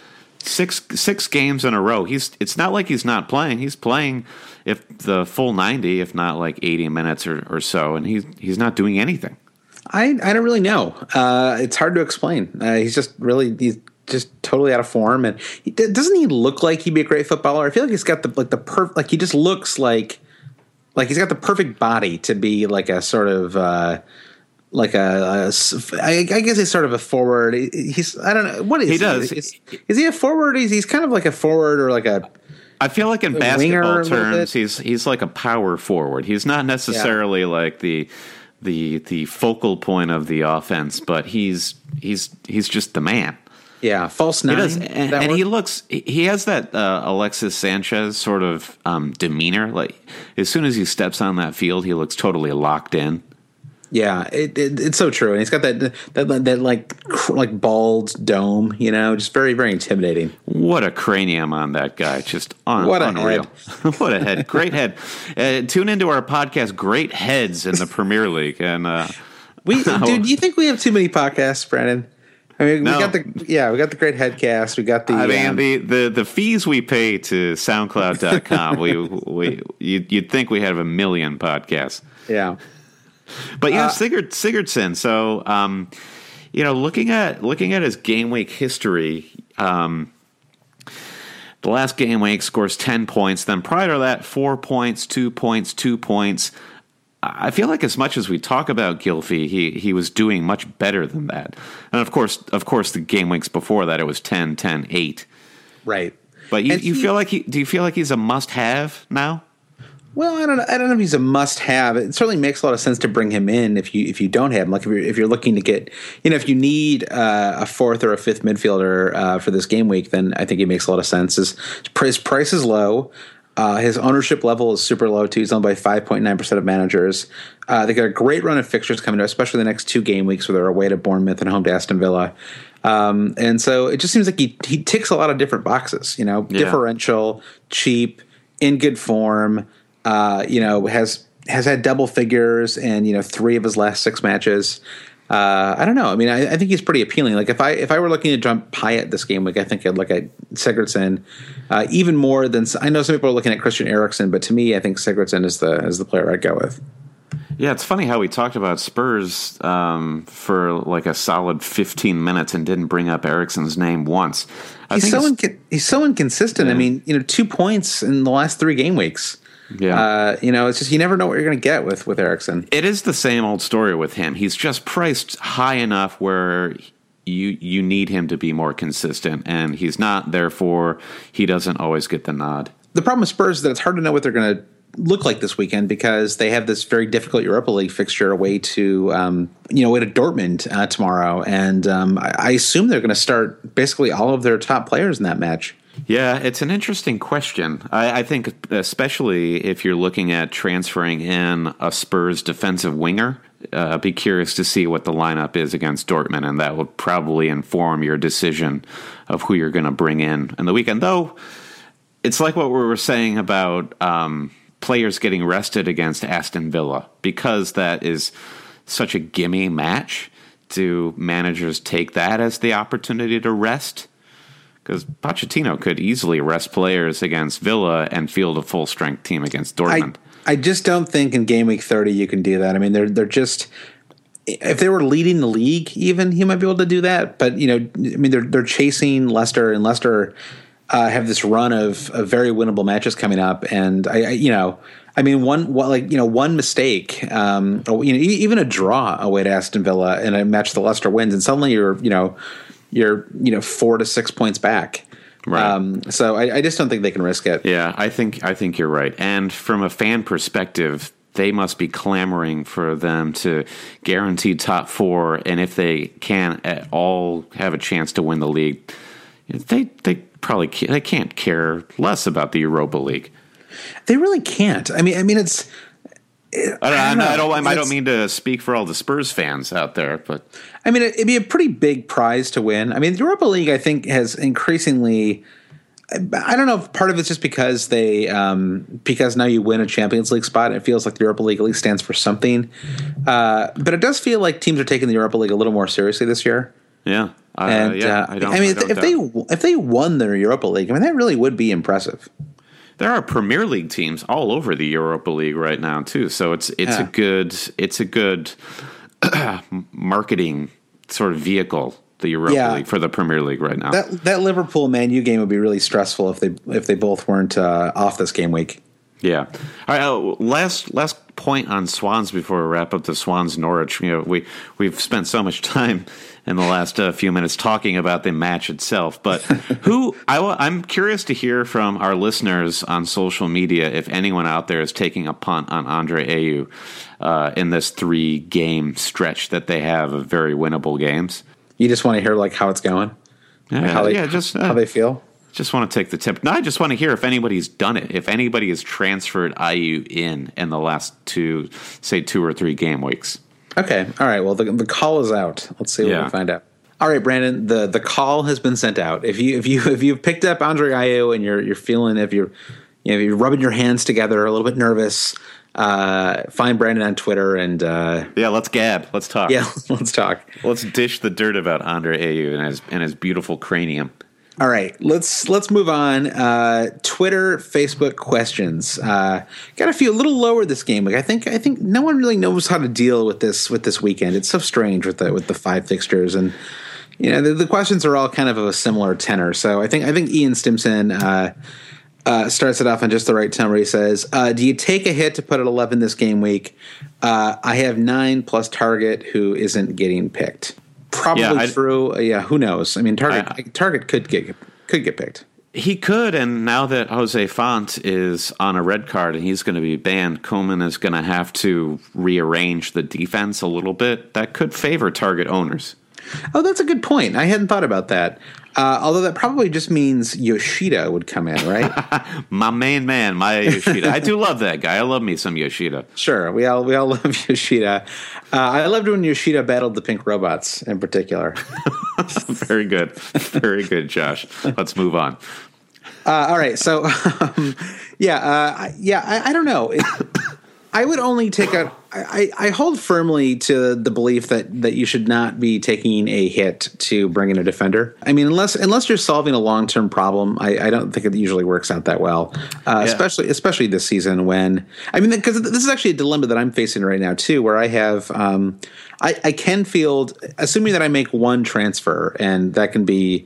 Six games in a row. It's not like he's not playing. He's playing if the full 90, if not 80 minutes or so, and he's not doing anything. I don't really know. It's hard to explain. He's just totally out of form, and doesn't he look like he'd be a great footballer? I feel like he's got he just looks like he's got the perfect body to be a sort of. I guess he's sort of a forward. I don't know what is he does. Is he a forward? He's kind of like a forward or like a. I feel like in basketball terms, he's like a power forward. He's not necessarily like the focal point of the offense, but he's just the man. Yeah, false nine. He does, and he has that Alexis Sanchez sort of demeanor. Like as soon as he steps on that field, he looks totally locked in. Yeah, it's so true, and he's got that bald dome, just very, very intimidating. What a cranium on that guy! Just unreal. What a head! Great head. Tune into our podcast, Great Heads in the Premier League, and do you think we have too many podcasts, Brandon? I mean, we got the Great Headcast. We got the. The fees we pay to SoundCloud.com. You'd think we have a million podcasts. Yeah. But Sigurdsson. So, looking at his game week history, the last game week scores 10 points. Then prior to that, 4 points, 2 points, 2 points. I feel like as much as we talk about Gylfi, he was doing much better than that. And of course, the game weeks before that, it was 10, 10, 8. Right. But do you feel like he's a must-have now? Well, I don't know if he's a must-have. It certainly makes a lot of sense to bring him in if you don't have him. Like if you're looking to get, if you need a fourth or a fifth midfielder for this game week, then I think it makes a lot of sense. His price is low. His ownership level is super low too. He's owned by 5.9% of managers. They got a great run of fixtures coming up, especially the next 2 game weeks where they're away to Bournemouth and home to Aston Villa. And so it just seems like he ticks a lot of different boxes. Differential, cheap, in good form. Has had double figures in 3 of his last 6 matches. I don't know. I mean, I think he's pretty appealing. Like if I were looking to jump Payet this game week, I think I'd look at Sigurdsson even more than I know some people are looking at Christian Eriksen, but to me, I think Sigurdsson is the player I'd go with. Yeah, it's funny how we talked about Spurs for like a solid 15 minutes and didn't bring up Eriksen's name once. He's so inconsistent. Yeah. I mean, 2 points in the last 3 game weeks. Yeah, it's just you never know what you're going to get with Eriksen. It is the same old story with him. He's just priced high enough where you need him to be more consistent, and he's not. Therefore, he doesn't always get the nod. The problem with Spurs is that it's hard to know what they're going to look like this weekend because they have this very difficult Europa League fixture away to way to Dortmund tomorrow, and I assume they're going to start basically all of their top players in that match. Yeah, it's an interesting question. I think especially if you're looking at transferring in a Spurs defensive winger, be curious to see what the lineup is against Dortmund, and that will probably inform your decision of who you're going to bring in the weekend. Though, it's like what we were saying about players getting rested against Aston Villa. Because that is such a gimme match, do managers take that as the opportunity to rest? Because Pochettino could easily rest players against Villa and field a full-strength team against Dortmund. I just don't think in game week 30 you can do that. I mean, they're just if they were leading the league, even he might be able to do that. But they're chasing Leicester, and Leicester have this run of very winnable matches coming up. And one mistake, even a draw away to Aston Villa in a match that Leicester wins, and suddenly you're 4 to 6 points back. Right. So I just don't think they can risk it. Yeah, I think you're right. And from a fan perspective, they must be clamoring for them to guarantee top 4. And if they can at all have a chance to win the league, they can't care less about the Europa League. They really can't. I mean, it's. I don't mean to speak for all the Spurs fans out there, but I mean, it'd be a pretty big prize to win. I mean, the Europa League, I think, has increasingly. I don't know if part of it's just because because now you win a Champions League spot. It feels like the Europa League at least stands for something, but it does feel like teams are taking the Europa League a little more seriously this year. Yeah, if they won their Europa League, I mean, that really would be impressive. There are Premier League teams all over the Europa League right now too, so it's a good marketing sort of vehicle, the Europa League for the Premier League right now. That Liverpool Man U game would be really stressful if they both weren't off this game week. Yeah. All right. Last point on Swans before we wrap up the Swans Norwich. We've spent so much time in the last few minutes talking about the match itself, but I'm curious to hear from our listeners on social media if anyone out there is taking a punt on Andre Ayew in this 3-game stretch that they have of very winnable games. You just want to hear how it's going, how they feel. Just want to take the tip. No, I just want to hear if anybody's done it. If anybody has transferred Ayew in the last 2 or 3 game weeks. Okay. All right. Well, the call is out. Let's see what we find out. All right, Brandon. The call has been sent out. If you've picked up Andre Ayew and you're feeling if you're rubbing your hands together, a little bit nervous, find Brandon on Twitter and let's gab. Let's talk. Yeah, let's talk. Let's dish the dirt about Andre Ayew and his beautiful cranium. All right, let's move on. Twitter, Facebook questions. Got a few a little lower this game. I think no one really knows how to deal with this weekend. It's so strange with the 5 fixtures, and the questions are all kind of a similar tenor. So I think Ian Stimson starts it off on just the right tone where he says, "Do you take a hit to put at 11 this game week? I have 9 plus Target, who isn't getting picked." Probably true. Who knows? I mean, Target could get picked. He could, and now that Jose Font is on a red card and he's going to be banned, Koeman is going to have to rearrange the defense a little bit. That could favor Target owners. Oh, that's a good point. I hadn't thought about that. Although that probably just means Yoshida would come in, right? My main man, Maya Yoshida. I do love that guy. I love me some Yoshida. Sure, we all love Yoshida. I loved when Yoshida battled the Pink Robots in particular. Very good, very good, Josh. Let's move on. All right, so I don't know. I would only take a. I hold firmly to the belief that you should not be taking a hit to bring in a defender. I mean, unless you're solving a long term problem, I don't think it usually works out that well. Especially this season when because this is actually a dilemma that I'm facing right now too, where I have I can field, assuming that I make one transfer, and that can be.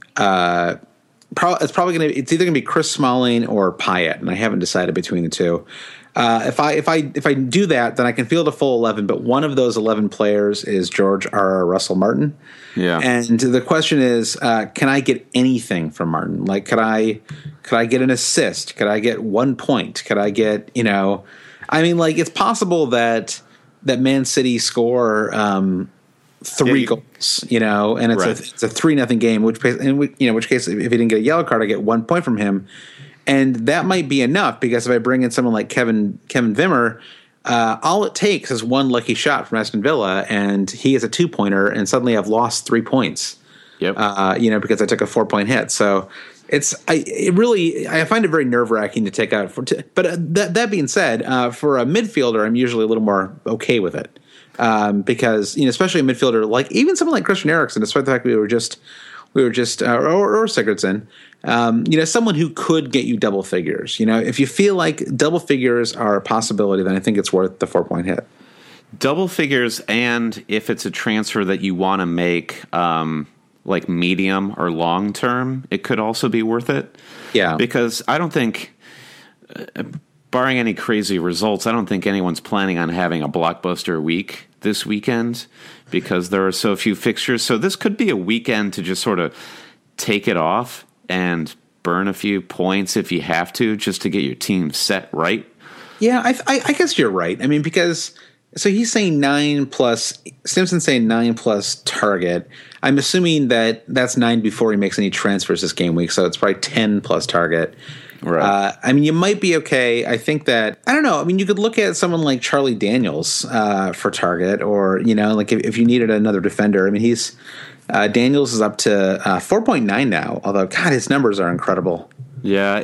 It's either going to be Chris Smalling or Pyatt, and I haven't decided between the two. If I do that, then I can field a full 11, but one of those 11 players is George R. Russell Martin. Yeah. And the question is, can I get anything from Martin? Like, could I get an assist? Could I get 1 point? Could I get, it's possible that Man City score, 3 goals, and it's a 3-0 game, which case, if he didn't get a yellow card, I get 1 point from him. And that might be enough, because if I bring in someone like Kevin Wimmer, all it takes is one lucky shot from Aston Villa, and he is a 2-pointer, and suddenly I've lost 3 points. Yep. Because I took a 4-point hit. So I find it very nerve-wracking to take out. But that being said, for a midfielder, I'm usually a little more okay with it, because especially a midfielder like even someone like Christian Eriksen, despite the fact we were just or Sigurdsson. Someone who could get you double figures. If you feel like double figures are a possibility, then I think it's worth the 4-point hit. Double figures, and if it's a transfer that you want to make like medium or long term, it could also be worth it. Yeah. Because I don't think, barring any crazy results, I don't think anyone's planning on having a blockbuster week this weekend, because there are so few fixtures. So this could be a weekend to just sort of take it off and burn a few points if you have to, just to get your team set right. Yeah, I guess you're right. I mean, because so he's saying 9 plus, Simpson's saying 9 plus target. I'm assuming that's 9 before he makes any transfers this game week, so it's probably 10 plus target. Right. You might be okay. I think that, I don't know. I mean, you could look at someone like Charlie Daniels for target, or, like if you needed another defender. I mean, Daniels is up to 4.9 now, although, God, his numbers are incredible. Yeah,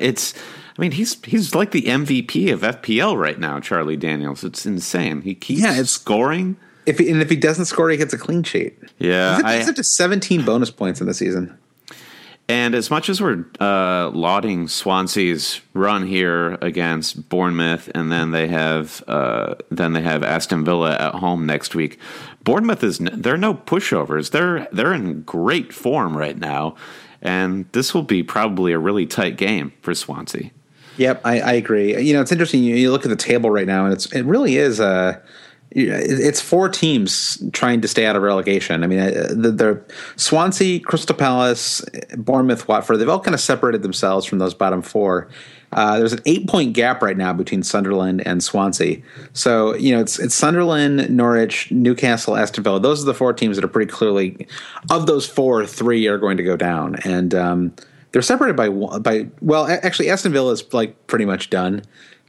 he's like the MVP of FPL right now, Charlie Daniels. It's insane. He keeps scoring. If he doesn't score, he gets a clean sheet. Yeah. He's up to 17 bonus points in the season. And as much as we're lauding Swansea's run here against Bournemouth, and then they have Aston Villa at home next week, Bournemouth they're no pushovers. They're in great form right now, and this will be probably a really tight game for Swansea. Yep, I agree. It's interesting. You look at the table right now, and it really is it's 4 teams trying to stay out of relegation. I mean, the Swansea, Crystal Palace, Bournemouth, Watford, they've all kind of separated themselves from those bottom 4. There's an 8-point gap right now between Sunderland and Swansea. So, it's Sunderland, Norwich, Newcastle, Aston Villa. Those are the 4 teams that are pretty clearly, of those 4, 3 are going to go down. And they're separated by actually, Aston Villa is like pretty much done.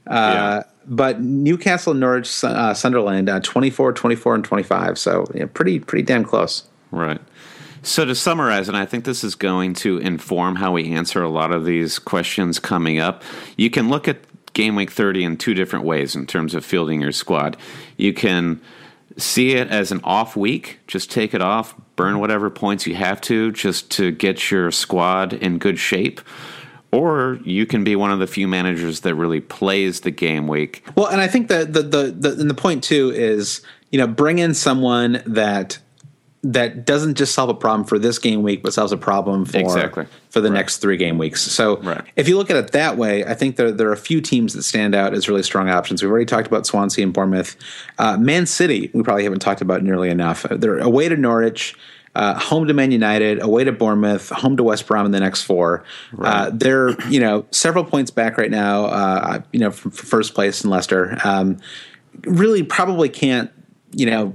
But Newcastle, Norwich, Sunderland, 24, 24, and 25. So pretty damn close. Right. So to summarize, and I think this is going to inform how we answer a lot of these questions coming up, you can look at Game Week 30 in 2 different ways in terms of fielding your squad. You can see it as an off week, just take it off, burn whatever points you have to just to get your squad in good shape. Or you can be one of the few managers that really plays the game week. Well, and I think that the point too is, bring in someone that doesn't just solve a problem for this game week, but solves a problem for the next 3 game weeks. So if you look at it that way, I think there are a few teams that stand out as really strong options. We've already talked about Swansea and Bournemouth. Man City, we probably haven't talked about nearly enough. They're away to Norwich. Home to Man United, away to Bournemouth, home to West Brom in the next 4. Right. They're several points back right now. For first place in Leicester. Really, probably can't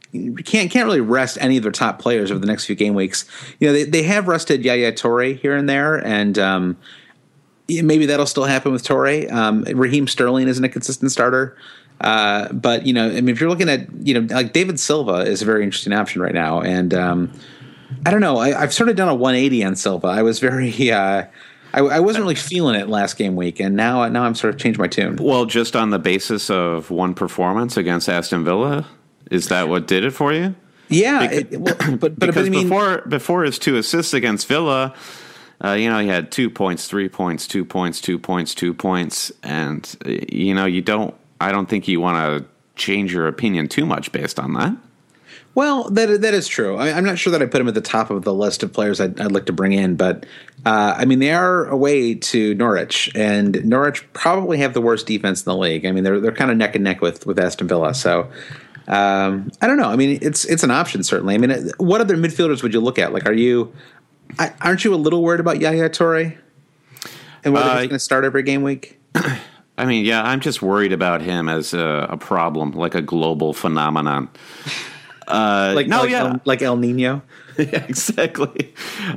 can't really rest any of their top players over the next few game weeks. They have rested Yaya Toure here and there, and maybe that'll still happen with Toure. Raheem Sterling isn't a consistent starter. But if you're looking at, like David Silva is a very interesting option right now. And, I don't know. I've sort of done a 180 on Silva. I was very, I wasn't really feeling it last game week. And now I'm sort of changed my tune. Well, just on the basis of one performance against Aston Villa, is that what did it for you? Yeah. Because before his 2 assists against Villa, he had 2 points, 3 points, 2 points, 2 points, 2 points. And, I don't think you want to change your opinion too much based on that. Well, that is true. I'm not sure that I put him at the top of the list of players I'd like to bring in, but they are away to Norwich, and Norwich probably have the worst defense in the league. They're kind of neck and neck with Aston Villa. So I don't know. It's an option certainly. What other midfielders would you look at? Like, aren't you a little worried about Yaya Toure and whether he's going to start every game week? Yeah, I'm just worried about him as a problem, like a global phenomenon. Like El Nino? Yeah, exactly.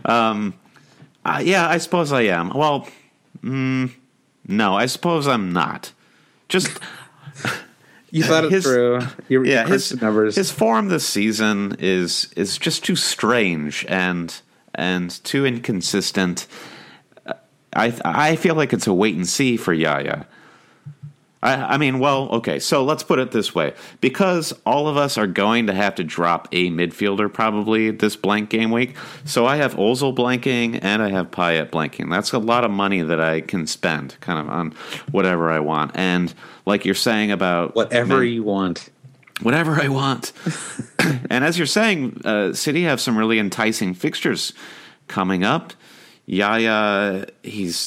I suppose I am. Well, no, I suppose I'm not. Just you thought it through. His numbers. His form this season is just too strange and too inconsistent. I feel like it's a wait and see for Yaya. Okay, so let's put it this way. Because all of us are going to have to drop a midfielder probably this blank game week, so I have Ozil blanking and I have Payet blanking. That's a lot of money that I can spend kind of on whatever I want. And like you're saying about... Whatever you want. Whatever I want. And as you're saying, City have some really enticing fixtures coming up. Yaya, he's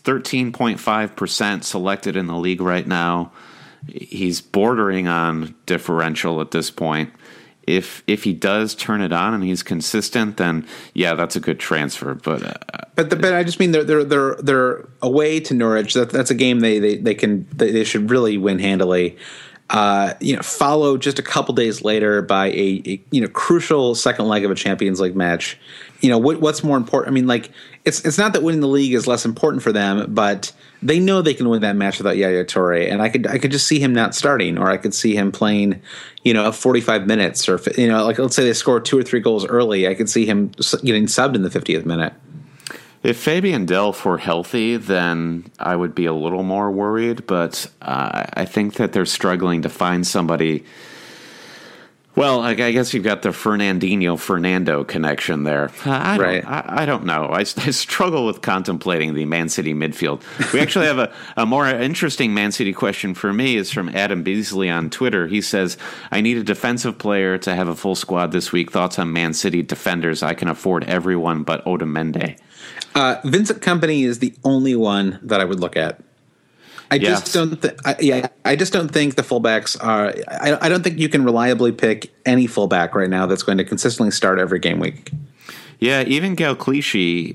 13.5% selected in the league right now. He's bordering on differential at this point. If he does turn it on and he's consistent, then yeah, that's a good transfer. But I just mean they're away to Norwich. That's a game they should really win handily. Followed just a couple days later by a crucial second leg of a Champions League match. What's more important? It's not that winning the league is less important for them, but they know they can win that match without Yaya Toure, and I could just see him not starting, or I could see him playing, 45 minutes, or like let's say they score 2 or 3 goals early, I could see him getting subbed in the 50th minute. If Fabian Delph were healthy, then I would be a little more worried, but I think that they're struggling to find somebody. Well, I guess you've got the Fernando connection there. I don't know. I struggle with contemplating the Man City midfield. We actually have a more interesting Man City question for me is from Adam Beasley on Twitter. He says, I need a defensive player to have a full squad this week. Thoughts on Man City defenders? I can afford everyone but Otamendi. Vincent Kompany is the only one that I would look at. I just don't think the fullbacks are. I don't think you can reliably pick any fullback right now that's going to consistently start every game week. Yeah, even Gael Clichy,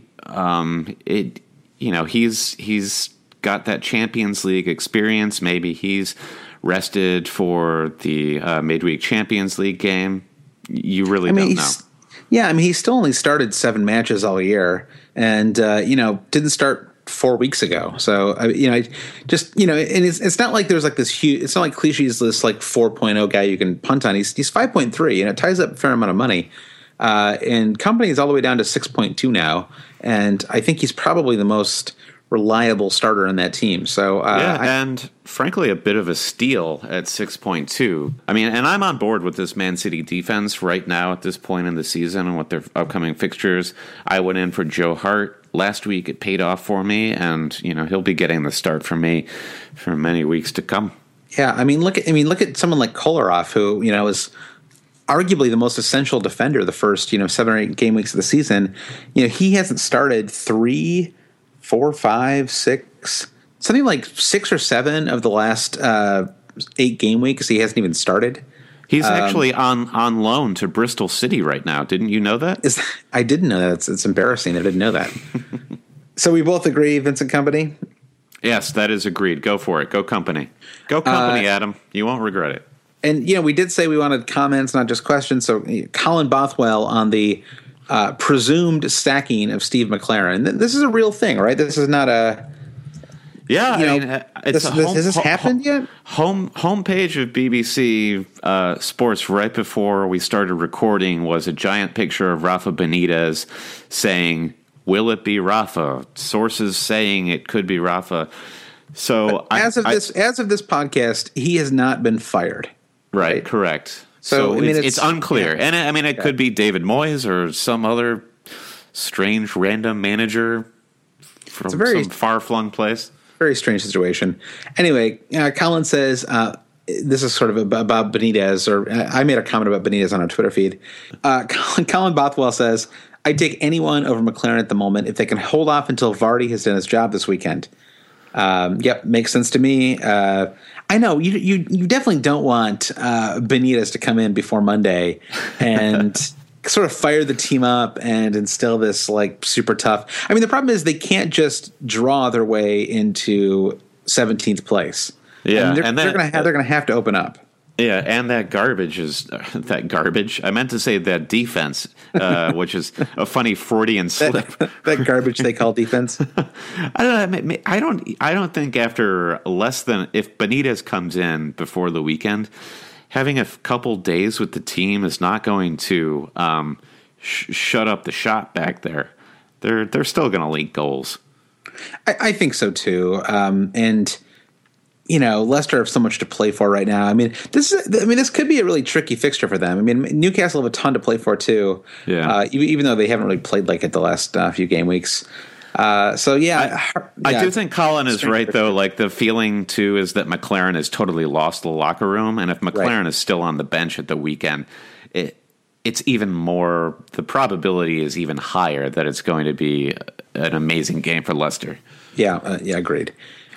he's got that Champions League experience. Maybe he's rested for the midweek Champions League game. You really don't know. Yeah, he still only started 7 matches all year, and didn't start 4 weeks ago. So and it's not like there's like this huge. It's not like Clichy's this like 4.0 guy you can punt on. He's 5.3, and it ties up a fair amount of money. And Kompany is all the way down to 6.2 now, and I think he's probably the most reliable starter in that team. So and frankly, a bit of a steal at 6.2. And I'm on board with this Man City defense right now at this point in the season and with their upcoming fixtures. I went in for Joe Hart last week. It paid off for me, and he'll be getting the start for me for many weeks to come. Yeah, look at someone like Kolarov, who is arguably the most essential defender the first 7 or 8 game weeks of the season. He hasn't started 3, 4, 5, 6, something like 6 or 7 of the last 8 game weeks. He hasn't even started. He's actually on loan to Bristol City right now. Didn't you know that? I didn't know that. It's embarrassing. I didn't know that. So we both agree, Vincent Kompany? Yes, that is agreed. Go for it. Go Kompany. Go Kompany, Adam. You won't regret it. And, we did say we wanted comments, not just questions. So Colin Bothwell on the presumed stacking of Steve McLaren. This is a real thing, right? This is not a... Yeah, has this happened yet? Homepage of BBC Sports right before we started recording was a giant picture of Rafa Benitez saying, "Will it be Rafa?" Sources saying it could be Rafa. So as of this podcast, he has not been fired. Right, correct. So it's unclear, and it could be David Moyes or some other strange random manager from some far-flung place. Very strange situation. Anyway, Colin says this is sort of about Benitez, or I made a comment about Benitez on our Twitter feed. Colin Bothwell says, "I'd take anyone over McLaren at the moment if they can hold off until Vardy has done his job this weekend." Yep, makes sense to me. I know you definitely don't want Benitez to come in before Monday and sort of fire the team up and instill this like super tough. I mean, the problem is they can't just draw their way into 17th place. Yeah, they're going to have to open up. Yeah, and that garbage is that garbage. I meant to say that defense, which is a funny Freudian slip. that garbage they call defense. I don't think after less than if Benitez comes in before the weekend, having a couple days with the team is not going to shut up the shop back there. They're still going to leak goals. I think so too. And Leicester have so much to play for right now. I mean, this could be a really tricky fixture for them. I mean, Newcastle have a ton to play for too. Yeah. Even though they haven't really played like it the last few game weeks. I do think Colin is right, though. Like, the feeling, too, is that McLaren has totally lost the locker room. And if McLaren is still on the bench at the weekend, it's even more, the probability is even higher that it's going to be an amazing game for Leicester. Yeah, agreed.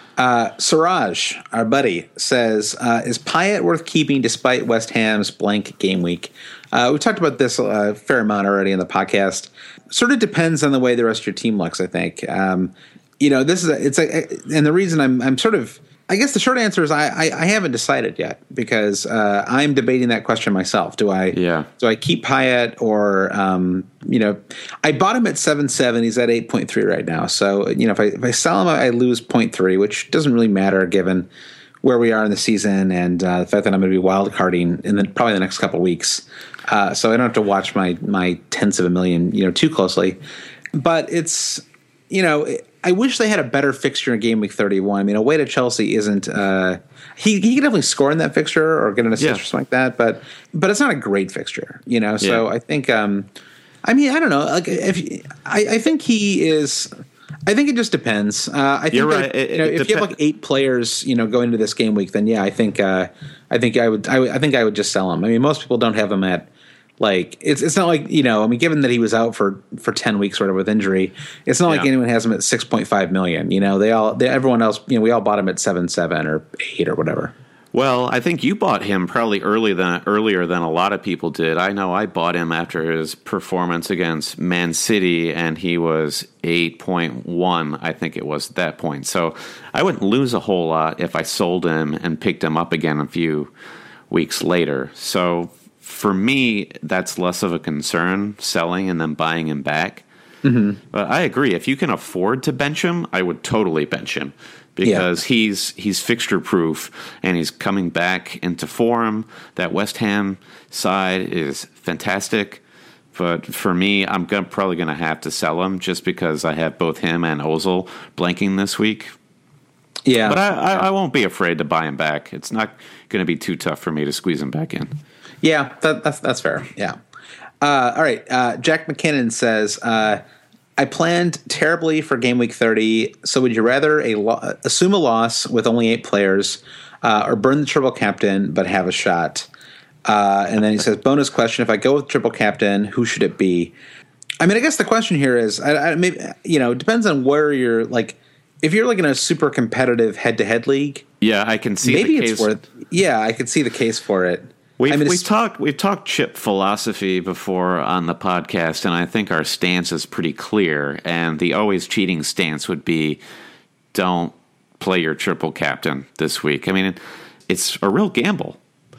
Siraj, our buddy, says, is Payet worth keeping despite West Ham's blank game week? We talked about this a fair amount already in the podcast. Sort of depends on the way the rest of your team looks, I think. And the reason I'm sort of, I guess the short answer is I haven't decided yet because I'm debating that question myself. Do I keep Payet or I bought him at 7.7. He's at 8.3 right now. So if I sell him, I lose 0.3, which doesn't really matter given where we are in the season and the fact that I'm going to be wild carding in probably the next couple of weeks. So I don't have to watch my tenths of a million too closely. But it's I wish they had a better fixture in game week 31. I mean, away to Chelsea isn't he can definitely score in that fixture or get an assist or something like that, but it's not a great fixture, So I think I don't know. Like I think he is. I think it just depends. I think you're right. If you have like 8 players, going into this game week, then I think I would just sell him. I mean, most people don't have him at. Like it's not like given that he was out for 10 weeks or whatever with injury, it's not like anyone has him at 6.5 million. Everyone else, we all bought him at 7.7 or 8 or whatever. Well, I think you bought him probably earlier than a lot of people did. I know I bought him after his performance against Man City, and he was 8.1. I think it was at that point. So I wouldn't lose a whole lot if I sold him and picked him up again a few weeks later. So. For me, that's less of a concern, selling and then buying him back. Mm-hmm. But I agree. If you can afford to bench him, I would totally bench him because he's fixture proof and he's coming back into form. That West Ham side is fantastic. But for me, I'm probably going to have to sell him just because I have both him and Ozil blanking this week. Yeah. But I won't be afraid to buy him back. It's not going to be too tough for me to squeeze him back in. Yeah, that's fair. Yeah. All right. Jack McKinnon says, I planned terribly for game week 30. So would you rather assume a loss with only 8 players or burn the triple captain but have a shot? And then he says, bonus question, if I go with triple captain, who should it be? I mean, I guess the question here is, maybe, it depends on where you're like. If you're like in a super competitive head-to-head league, I can see maybe the case. It's worth. Yeah, I could see the case for it. We've talked chip philosophy before on the podcast, and I think our stance is pretty clear. And the always cheating stance would be, don't play your triple captain this week. I mean, it's a real gamble.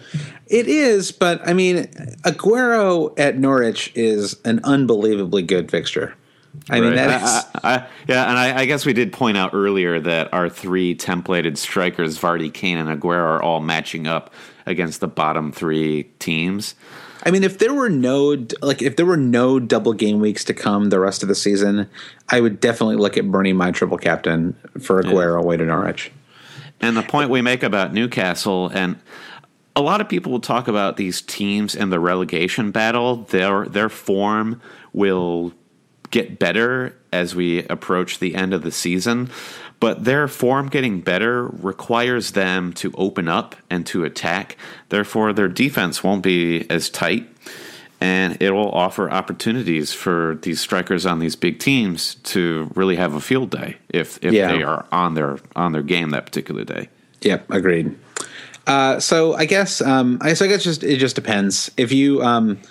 It is, but I mean, Aguero at Norwich is an unbelievably good fixture. I mean, that is. I guess we did point out earlier that our three templated strikers, Vardy, Kane, and Aguero, are all matching up against the bottom three teams. I mean, if there were no double game weeks to come the rest of the season, I would definitely look at burning my triple captain for Aguero away to Norwich. And the point we make about Newcastle, and a lot of people will talk about these teams in the relegation battle. Their form will get better as we approach the end of the season, but their form getting better requires them to open up and to attack. Therefore, their defense won't be as tight, and it will offer opportunities for these strikers on these big teams to really have a field day if they are on their game that particular day. Yep, agreed. So I guess it just depends. If you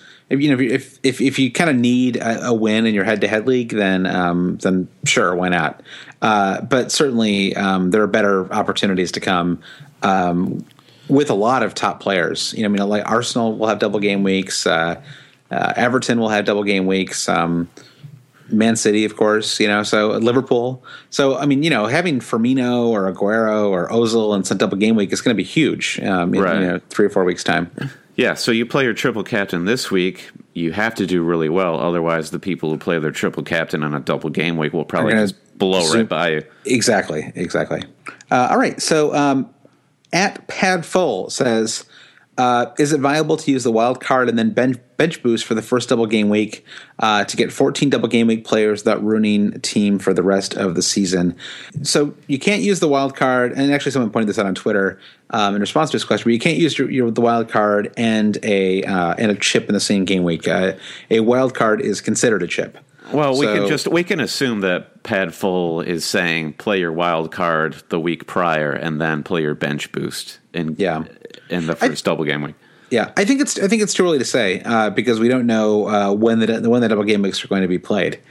if you kind of need a win in your head-to-head league, then sure, why not? But certainly there are better opportunities to come with a lot of top players. Like Arsenal will have double game weeks. Everton will have double game weeks. Man City, of course, so Liverpool. So, having Firmino or Aguero or Ozil in some double game week is going to be huge in 3 or 4 weeks' time. Yeah, so you play your triple captain this week. You have to do really well. Otherwise, the people who play their triple captain on a double game week will probably just blow right by you. Exactly. All right, so at Padfull says, is it viable to use the wild card and then bench boost for the first double game week to get 14 double game week players without ruining team for the rest of the season? So you can't use the wild card, and actually someone pointed this out on Twitter in response to this question. But you can't use the wild card and a chip in the same game week. A wild card is considered a chip. Well, we can assume that Padfull is saying play your wild card the week prior and then play your bench boost in the first double game week. Yeah, I think it's too early to say because we don't know when the double game weeks are going to be played.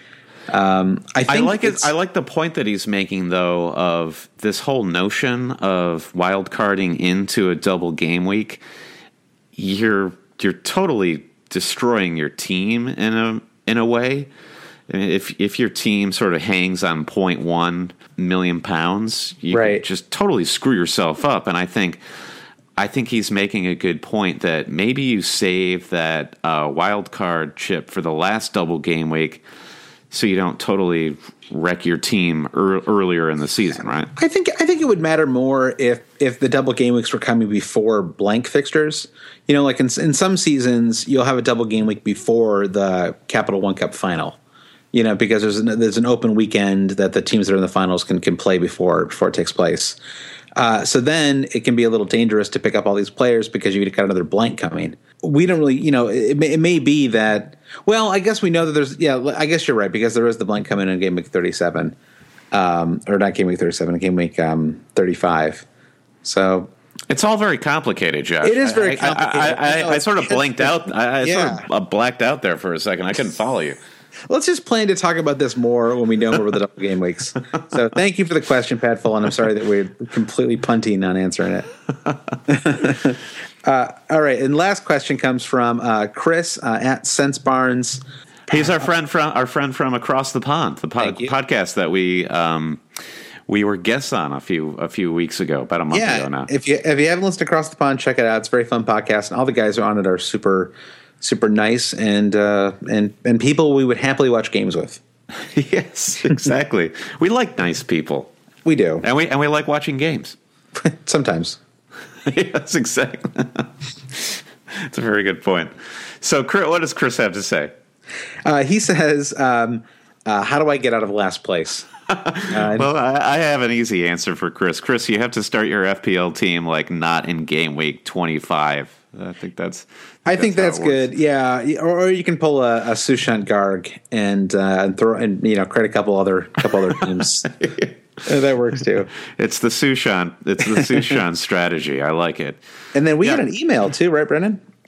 I like the point that he's making though of this whole notion of wild carding into a double game week. You're totally destroying your team in a way. I mean, if your team sort of hangs on 0.1 million pounds, you can just totally screw yourself up. And I think he's making a good point that maybe you save that wild card chip for the last double game week so you don't totally wreck your team earlier in the season, right? I think it would matter more if the double game weeks were coming before blank fixtures. Like in some seasons, you'll have a double game week before the Capital One Cup final. Because there's an open weekend that the teams that are in the finals can play before it takes place. So then it can be a little dangerous to pick up all these players because you got another blank coming. We don't really, it may be that. Well, I guess we know that there's. Yeah, I guess you're right because there is the blank coming in game week 37, or not game week 37, game week 35. So it's all very complicated, Josh. It is very complicated. I sort of blanked out. I sort of blacked out there for a second. I couldn't follow you. Let's just plan to talk about this more when we know more about the double game weeks. So thank you for the question, Pat Full, and I'm sorry that we're completely punting on answering it. All right, and last question comes from Chris at Sense Barnes. He's our friend from across the pond, the podcast that we were guests on a few weeks ago, about a month ago now. If you haven't listened to Across the Pond, check it out. It's a very fun podcast, and all the guys who are on it are super nice and people we would happily watch games with. Yes, exactly. We like nice people. We do, and we like watching games. Sometimes. Yes, exactly. It's a very good point. So, what does Chris have to say? He says, "How do I get out of last place?" Well, I have an easy answer for Chris. Chris, you have to start your FPL team not in game week 25. I think that's good. Yeah, or you can pull a Sushant Garg and throw and create a couple other teams. That works too. It's the Sushant strategy. I like it. And then we had an email too, right, Brennan?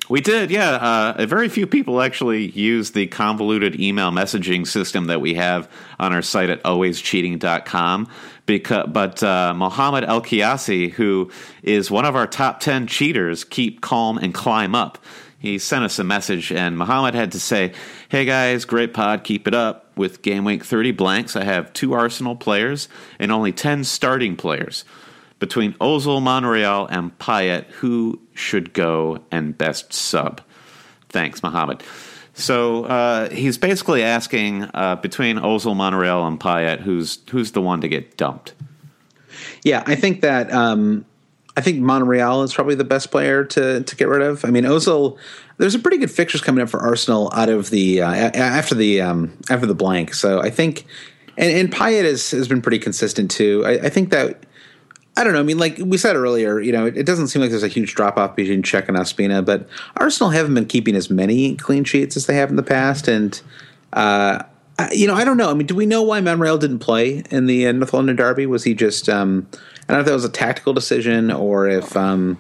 We did, yeah. Very few people actually use the convoluted email messaging system that we have on our site at alwayscheating.com. But Mohammed El Kiasi, who is one of our top 10 cheaters, keep calm and climb up. He sent us a message, and Mohammed had to say, "Hey guys, great pod, keep it up. With Game Week 30 blanks, I have 2 Arsenal players and only 10 starting players. Between Ozil, Monreal, and Payet, who should go and best sub? Thanks, Mohammed." So he's basically asking between Ozil, Monreal, and Payet, who's the one to get dumped? Yeah, I think that I think Monreal is probably the best player to get rid of. I mean, Ozil. There's a pretty good fixtures coming up for Arsenal out of the after the blank. So I think, and Payet has been pretty consistent too. I think that. I don't know. I mean, like we said earlier, it doesn't seem like there's a huge drop-off between Cech and Ospina, but Arsenal haven't been keeping as many clean sheets as they have in the past. And, I don't know. I mean, do we know why Monreal didn't play in the North London derby? Was he just I don't know if that was a tactical decision or if,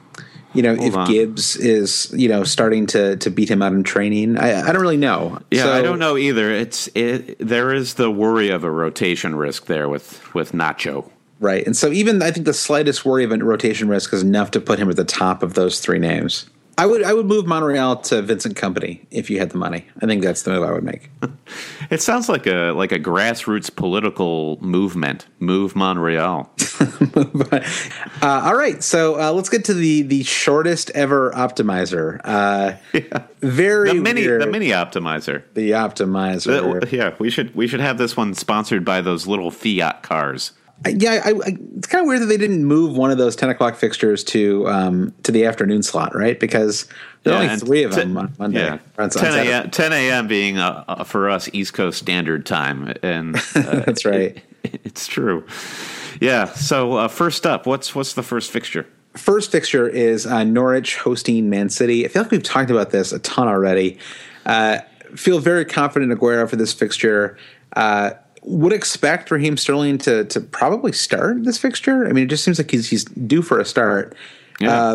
if Gibbs is, starting to beat him out in training. I don't really know. Yeah, so, I don't know either. There is the worry of a rotation risk there with Nacho. Right. And so even I think the slightest worry of a rotation risk is enough to put him at the top of those 3 names. I would move Monreal to Vincent Kompany if you had the money. I think that's the move I would make. It sounds like a grassroots political movement. Move Monreal. All right. So let's get to the shortest ever optimizer. Very the mini weird. The mini optimizer. The optimizer. We should have this one sponsored by those little Fiat cars. Yeah, it's kind of weird that they didn't move one of those 10 o'clock fixtures to the afternoon slot, right? Because there are only 3 of them on Monday. Yeah. 10 a.m. being for us East Coast Standard Time, and that's right. It's true. Yeah. So first up, what's the first fixture? First fixture is Norwich hosting Man City. I feel like we've talked about this a ton already. Feel very confident in Aguero for this fixture. Would expect Raheem Sterling to probably start this fixture. I mean, it just seems like he's due for a start. Yeah.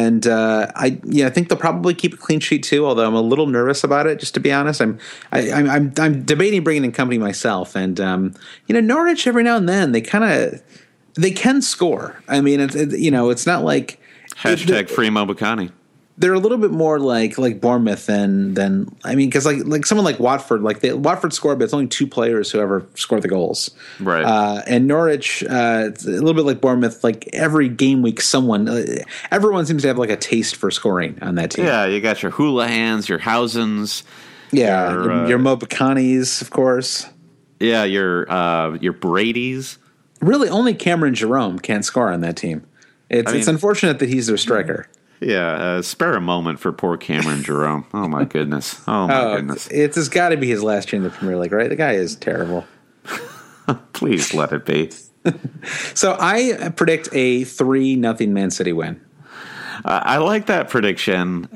I think they'll probably keep a clean sheet too. Although I'm a little nervous about it, just to be honest. I'm debating bringing in company myself, and Norwich every now and then they can score. I mean, it's not like hashtag free Mo Bacani. They're a little bit more like Bournemouth than I mean, because like someone like Watford, Watford scored, but it's only 2 players who ever score the goals, right? And Norwich, it's a little bit like Bournemouth. Like every game week, everyone seems to have like a taste for scoring on that team. Yeah, you got your Hoolahans, your Housens, your Mo Bacanis, of course. Yeah, your Brady's. Really, only Cameron Jerome can't score on that team. It's unfortunate that he's their striker. Yeah, spare a moment for poor Cameron Jerome. Oh, my goodness. Goodness. It's got to be his last year in the Premier League, right? The guy is terrible. Please let it be. So I predict a 3-0 Man City win. I like that prediction.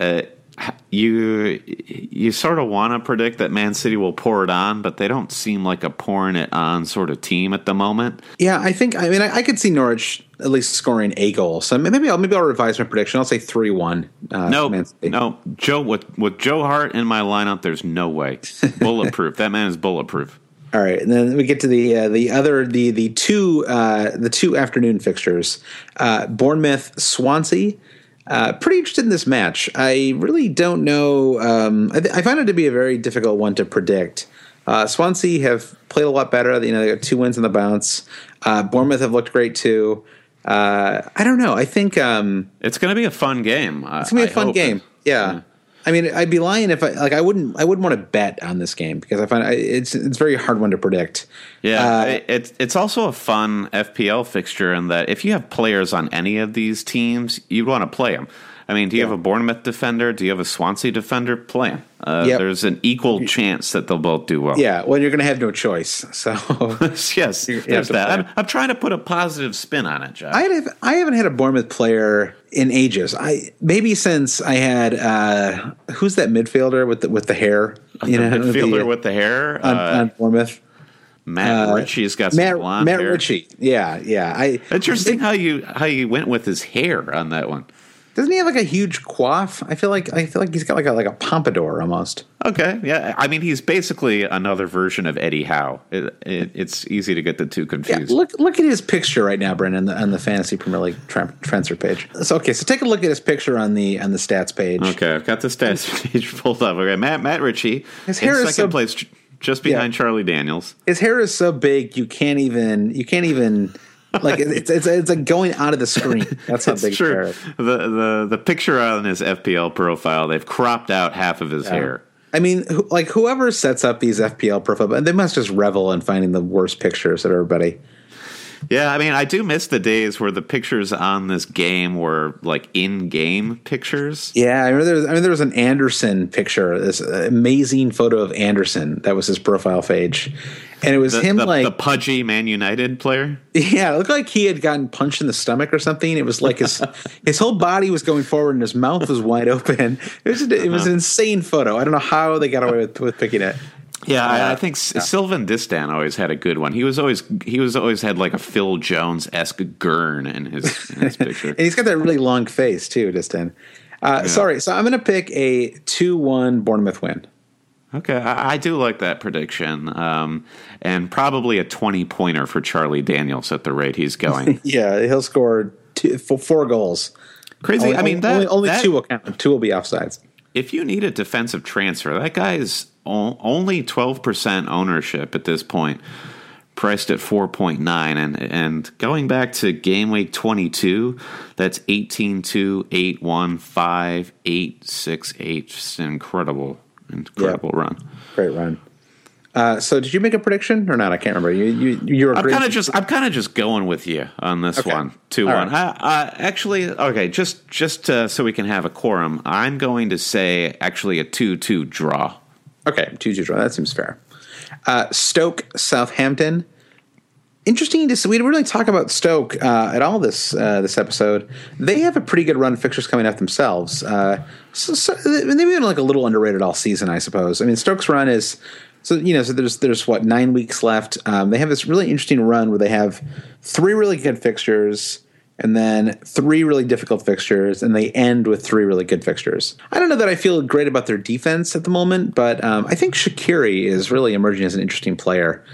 You sort of want to predict that Man City will pour it on, but they don't seem like a pouring it on sort of team at the moment. Yeah, I could see Norwich at least scoring a goal. So maybe I'll revise my prediction. I'll say 3-1. No, Joe with Joe Hart in my lineup, there's no way. Bulletproof. That man is bulletproof. All right, and then we get to the two afternoon fixtures. Bournemouth, Swansea. Pretty interested in this match. I really don't know. I find it to be a very difficult one to predict. Swansea have played a lot better. They got 2 wins in the bounce. Bournemouth have looked great too. I don't know. I think it's going to be a fun game. It's going to be a fun game. Yeah. I mean, I'd be lying if I wouldn't want to bet on this game because I find it's a very hard one to predict. Yeah, it's also a fun FPL fixture in that if you have players on any of these teams, you'd want to play them. I mean, do you have a Bournemouth defender? Do you have a Swansea defender? Play them. There's an equal chance that they'll both do well. Yeah, well, you're going to have no choice. So yes, there's that. I'm trying to put a positive spin on it, Josh. I haven't had a Bournemouth player in ages. Maybe since I had who's that midfielder with the hair? Midfielder with the hair on Bournemouth. Matt Ritchie's got some blonde hair. Matt Ritchie, yeah. Interesting how you went with his hair on that one. Doesn't he have like a huge coif? I feel like he's got like a pompadour almost. Okay, yeah. I mean, he's basically another version of Eddie Howe. It's easy to get the two confused. Yeah, look at his picture right now, Brendan, on the Fantasy Premier League transfer page. So take a look at his picture on the stats page. Okay, I've got the stats page pulled up. Okay, Matt Ritchie, his hair in is second place, just behind Charlie Daniels. His hair is so big you can't even like it's like going out of the screen. That's how big his hair is. The picture on his FPL profile, they've cropped out half of his hair. I mean, like whoever sets up these FPL profiles, they must just revel in finding the worst pictures of everybody. Yeah, I mean, I do miss the days where the pictures on this game were like in-game pictures. Yeah, I remember there was an Anderson picture, this amazing photo of Anderson that was his profile page, and it was the pudgy Man United player. Yeah, it looked like he had gotten punched in the stomach or something. It was like his whole body was going forward and his mouth was wide open. It was an insane photo. I don't know how they got away with picking it. Yeah, I think Sylvan Distan always had a good one. He was always had like a Phil Jones-esque gurn in his picture. And he's got that really long face too, Distan. Sorry, so I'm going to pick a 2-1 Bournemouth win. Okay, I do like that prediction, and probably a 20-pointer for Charlie Daniels at the rate he's going. Yeah, he'll score 4 goals. Crazy. Only 2 will count. 2 will be offsides. If you need a defensive transfer, that guy's only 12% ownership at this point, priced at 4.9, and going back to game week 22, that's 18-2, 8-1, 5, 8, 6, 8. Just an incredible run. Great run. So did you make a prediction or not? I can't remember. You were. I'm kind of just going with you on this one. 2-1. Right. Actually, okay. Just so we can have a quorum, I'm going to say actually a 2-2 draw. Okay, 2-2 draw. That seems fair. Stoke Southampton. Interesting to see. We didn't really talk about Stoke at all this episode. They have a pretty good run of fixtures coming up themselves. So they've been like a little underrated all season, I suppose. I mean, Stoke's run is. So there's 9 weeks left. They have this really interesting run where they have 3 really good fixtures and then 3 really difficult fixtures, and they end with 3 really good fixtures. I don't know that I feel great about their defense at the moment, but I think Shaqiri is really emerging as an interesting player.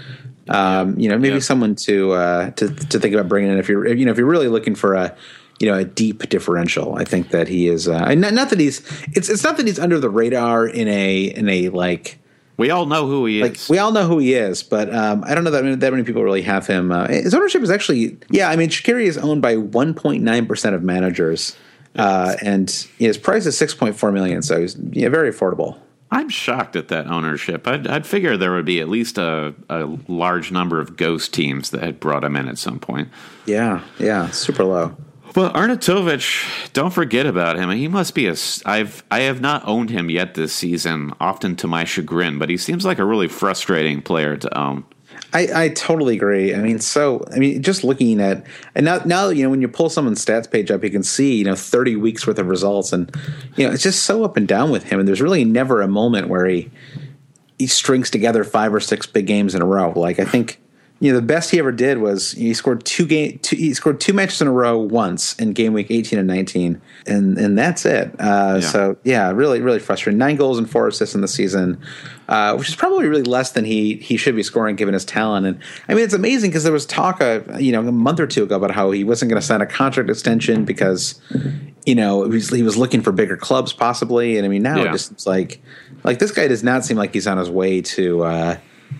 Maybe someone to think about bringing in if you're really looking for a deep differential. I think that he is not that he's it's not that he's under the radar in a like. We all know who he is. We all know who he is, but I don't know that many people really have him. His ownership is actually, Shaqiri is owned by 1.9% of managers, and his price is $6.4 million, so he's very affordable. I'm shocked at that ownership. I'd figure there would be at least a large number of ghost teams that had brought him in at some point. Yeah, super low. Well, Arnautovic, don't forget about him. He must be I have not owned him yet this season, often to my chagrin, but he seems like a really frustrating player to own. I totally agree. Just looking at, and now when you pull someone's stats page up, you can see 30 weeks worth of results, and it's just so up and down with him. And there's really never a moment where he strings together 5 or 6 big games in a row. Like I think. The best he ever did was he scored 2 matches in a row once in game week 18 and 19, and that's it. So really, really frustrating. 9 goals and 4 assists in the season, which is probably really less than he should be scoring given his talent. And I mean, it's amazing because there was talk a month or 2 ago about how he wasn't going to sign a contract extension because he was looking for bigger clubs possibly. And I mean, now it just seems like this guy does not seem like he's on his way to.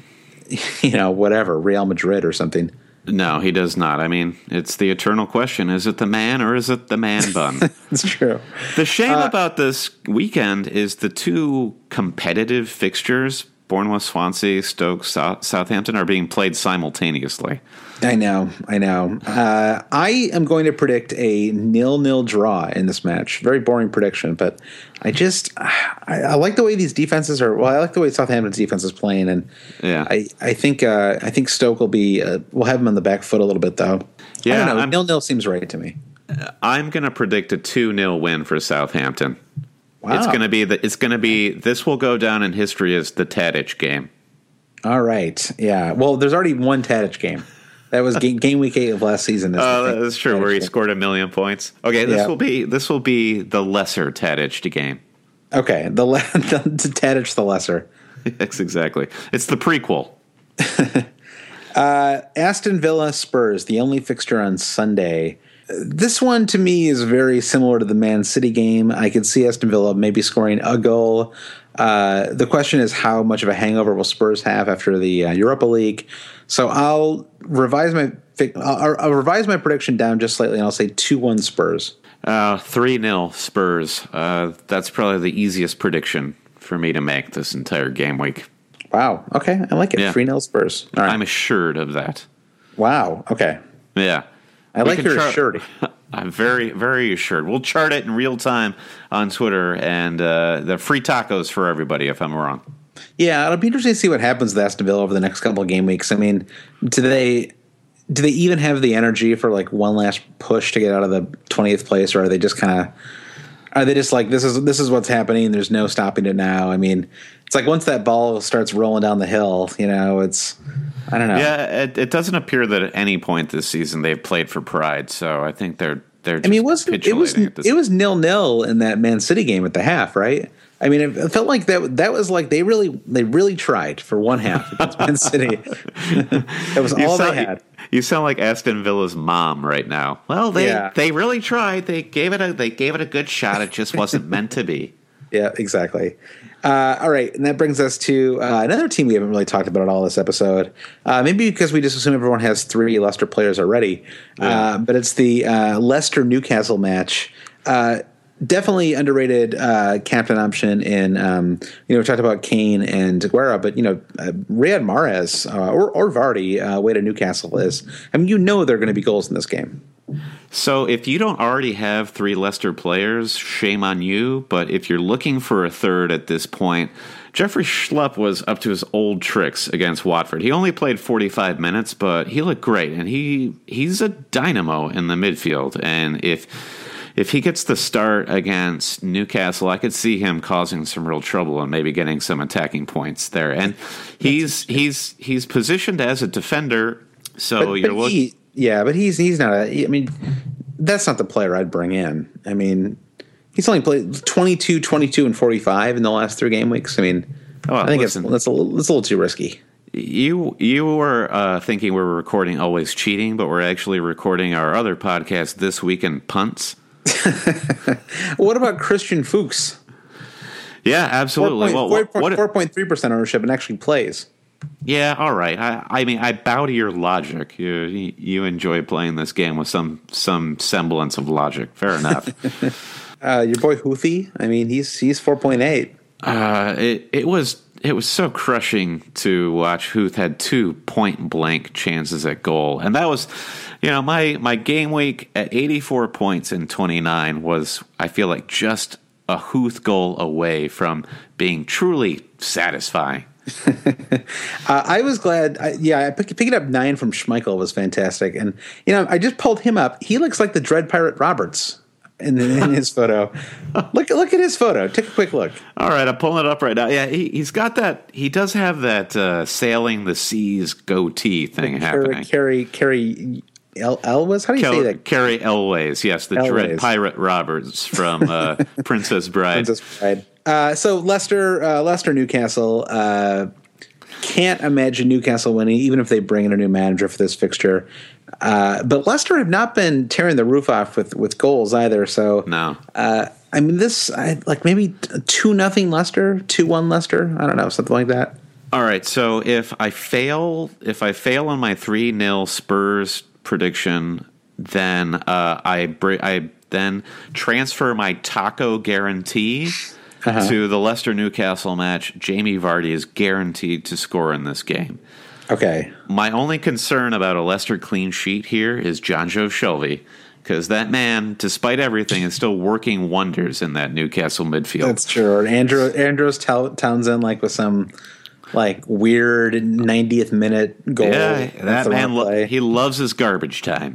Whatever, Real Madrid or something. No, he does not. I mean, it's the eternal question. Is it the man or is it the man bun? It's true. The shame about this weekend is the 2 competitive fixtures, Bournemouth, Swansea, Stoke, Southampton, are being played simultaneously. I know. I am going to predict a 0-0 draw in this match. Very boring prediction, but I like the way these defenses are. Well, I like the way Southampton's defense is playing, and I think Stoke will have them on the back foot a little bit though. Yeah, I don't know. 0-0 seems right to me. I'm going to predict a 2-0 win for Southampton. Wow. It's going to be. This will go down in history as the Tadic game. All right. Yeah. Well, there's already one Tadic game. That was game week 8 of last season. That's true. Where he scored 1,000,000 points. Okay, this will be the lesser Tadic game. Okay, the Tadic the lesser. Yes, exactly. It's the prequel. Aston Villa Spurs, the only fixture on Sunday. This one to me is very similar to the Man City game. I could see Aston Villa maybe scoring a goal. The question is how much of a hangover will Spurs have after the Europa League. So I'll revise my prediction down just slightly, and I'll say 2-1 Spurs. 3-0 Spurs. That's probably the easiest prediction for me to make this entire game week. Wow. Okay, I like it. Yeah. 3-0 Spurs. All right. I'm assured of that. Wow. Okay. Yeah. I like your assured. I'm very, very assured. We'll chart it in real time on Twitter, and the free tacos for everybody if I'm wrong. Yeah, it'll be interesting to see what happens with Aston Villa over the next couple of game weeks. I mean, do they even have the energy for like one last push to get out of the 20th place, or are they just like this is what's happening? There's no stopping it now. I mean, it's like once that ball starts rolling down the hill, it's I don't know. Yeah, it doesn't appear that at any point this season they've played for pride. So I think they're. Just I mean, it was 0-0 in that Man City game at the half, right? I mean, it felt like that was like they really tried for one half against Man City. That was all they had. You sound like Aston Villa's mom right now. Well, they really tried. They gave it a good shot. It just wasn't meant to be. Yeah, exactly. All right, and that brings us to another team we haven't really talked about at all this episode. Maybe because we just assume everyone has 3 Leicester players already. Yeah. But it's the Leicester-Newcastle match. Definitely underrated captain option in, we talked about Kane and Aguero, but, Riyad Mahrez or Vardy, way to Newcastle is. I mean, they're going to be goals in this game. So if you don't already have 3 Leicester players, shame on you. But if you're looking for a third at this point, Jeffrey Schlupp was up to his old tricks against Watford. He only played 45 minutes, but he looked great. And he's a dynamo in the midfield. And if he gets the start against Newcastle, I could see him causing some real trouble and maybe getting some attacking points there. And he's positioned as a defender, so you're looking. Yeah, but he's not I mean, that's not the player I'd bring in. I mean, he's only played 22, and 45 in the last 3 game weeks. I mean, I think that's a little too risky. You were thinking we were recording Always Cheating, but we're actually recording our other podcast, This Week in Punts. What about Christian Fuchs? Yeah, absolutely. 4.3% ownership and actually plays. Yeah, all right. I mean, I bow to your logic. You enjoy playing this game with some semblance of logic. Fair enough. Your boy Houthi, I mean, he's 4.8. It was so crushing to watch. Huth had 2 point blank chances at goal, and that was, my game week at 84 points in 29 was, I feel like, just a Huth goal away from being truly satisfying. I was glad. Picking up 9 from Schmeichel was fantastic, and I just pulled him up. He looks like the Dread Pirate Roberts in his photo. Look at his photo. Take a quick look. All right, I'm pulling it up right now. Yeah, he's got that. He does have that sailing the seas goatee thing happening. Carrie Elwes? How do you say that? Carrie Elwes. Yes, the Dread Pirate Roberts from Princess Bride. So Leicester Newcastle, can't imagine Newcastle winning, even if they bring in a new manager for this fixture. But Leicester have not been tearing the roof off with goals either. So no, I mean maybe 2-0 Leicester, 2-1 Leicester. I don't know, something like that. All right. So if I fail on my 3-0 Spurs prediction, then I then transfer my taco guarantee. To the Leicester-Newcastle match. Jamie Vardy is guaranteed to score in this game. Okay. My only concern about a Leicester clean sheet here is Jonjo Shelvey, because that man, despite everything, is still working wonders in that Newcastle midfield. That's true. Andros Townsend, with some weird 90th minute goal. Yeah, that man, he loves his garbage time.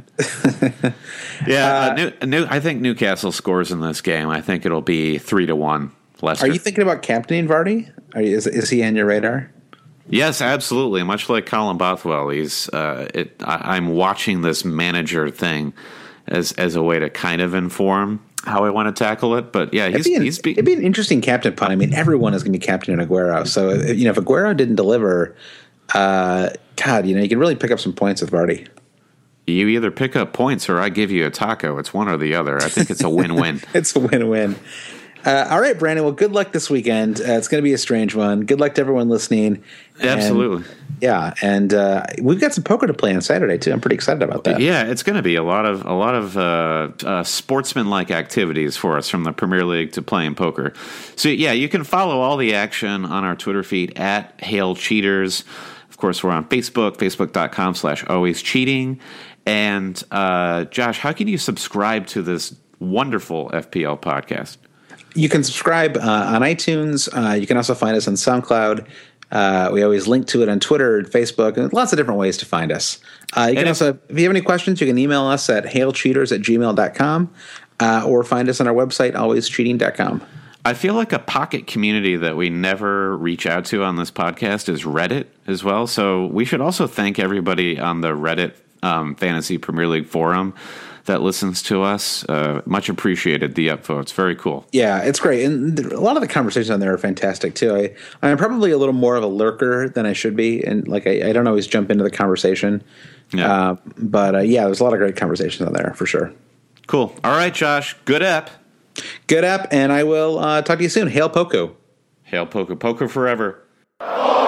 Yeah, I think Newcastle scores in this game. I think it'll be 3-1. Leicester. Are you thinking about captaining Vardy? Is he on your radar? Yes, absolutely. Much like Colin Bothwell, I'm watching this manager thing as a way to kind of inform how I want to tackle it. But yeah, it'd be an interesting captain punt. I mean, everyone is going to be captain in Aguero. So if Aguero didn't deliver, God, you can really pick up some points with Vardy. You either pick up points or I give you a taco. It's one or the other. I think it's a win-win. It's a win-win. All right, Brandon. Well, good luck this weekend. It's going to be a strange one. Good luck to everyone listening. Absolutely. And we've got some poker to play on Saturday too. I'm pretty excited about that. Yeah, it's going to be a lot of sportsman-like activities for us, from the Premier League to playing poker. So yeah, you can follow all the action on our Twitter feed at Hail Cheaters. Of course, we're on Facebook, facebook.com/alwayscheating. And Josh, how can you subscribe to this wonderful FPL podcast? You can subscribe on iTunes. You can also find us on SoundCloud. We always link to it on Twitter and Facebook, and lots of different ways to find us. If you have any questions, you can email us at hailcheaters@gmail.com or find us on our website, alwayscheating.com. I feel like a pocket community that we never reach out to on this podcast is Reddit as well. So we should also thank everybody on the Reddit Fantasy Premier League forum that listens to us. Much appreciated, the upvotes. Very cool. Yeah, it's great. And a lot of the conversations on there are fantastic too. I'm probably a little more of a lurker than I should be. And I don't always jump into the conversation. Yeah. But there's a lot of great conversations on there for sure. Cool. All right, Josh. Good app. Good app. And I will talk to you soon. Hail Poco. Hail Poco. Poco forever.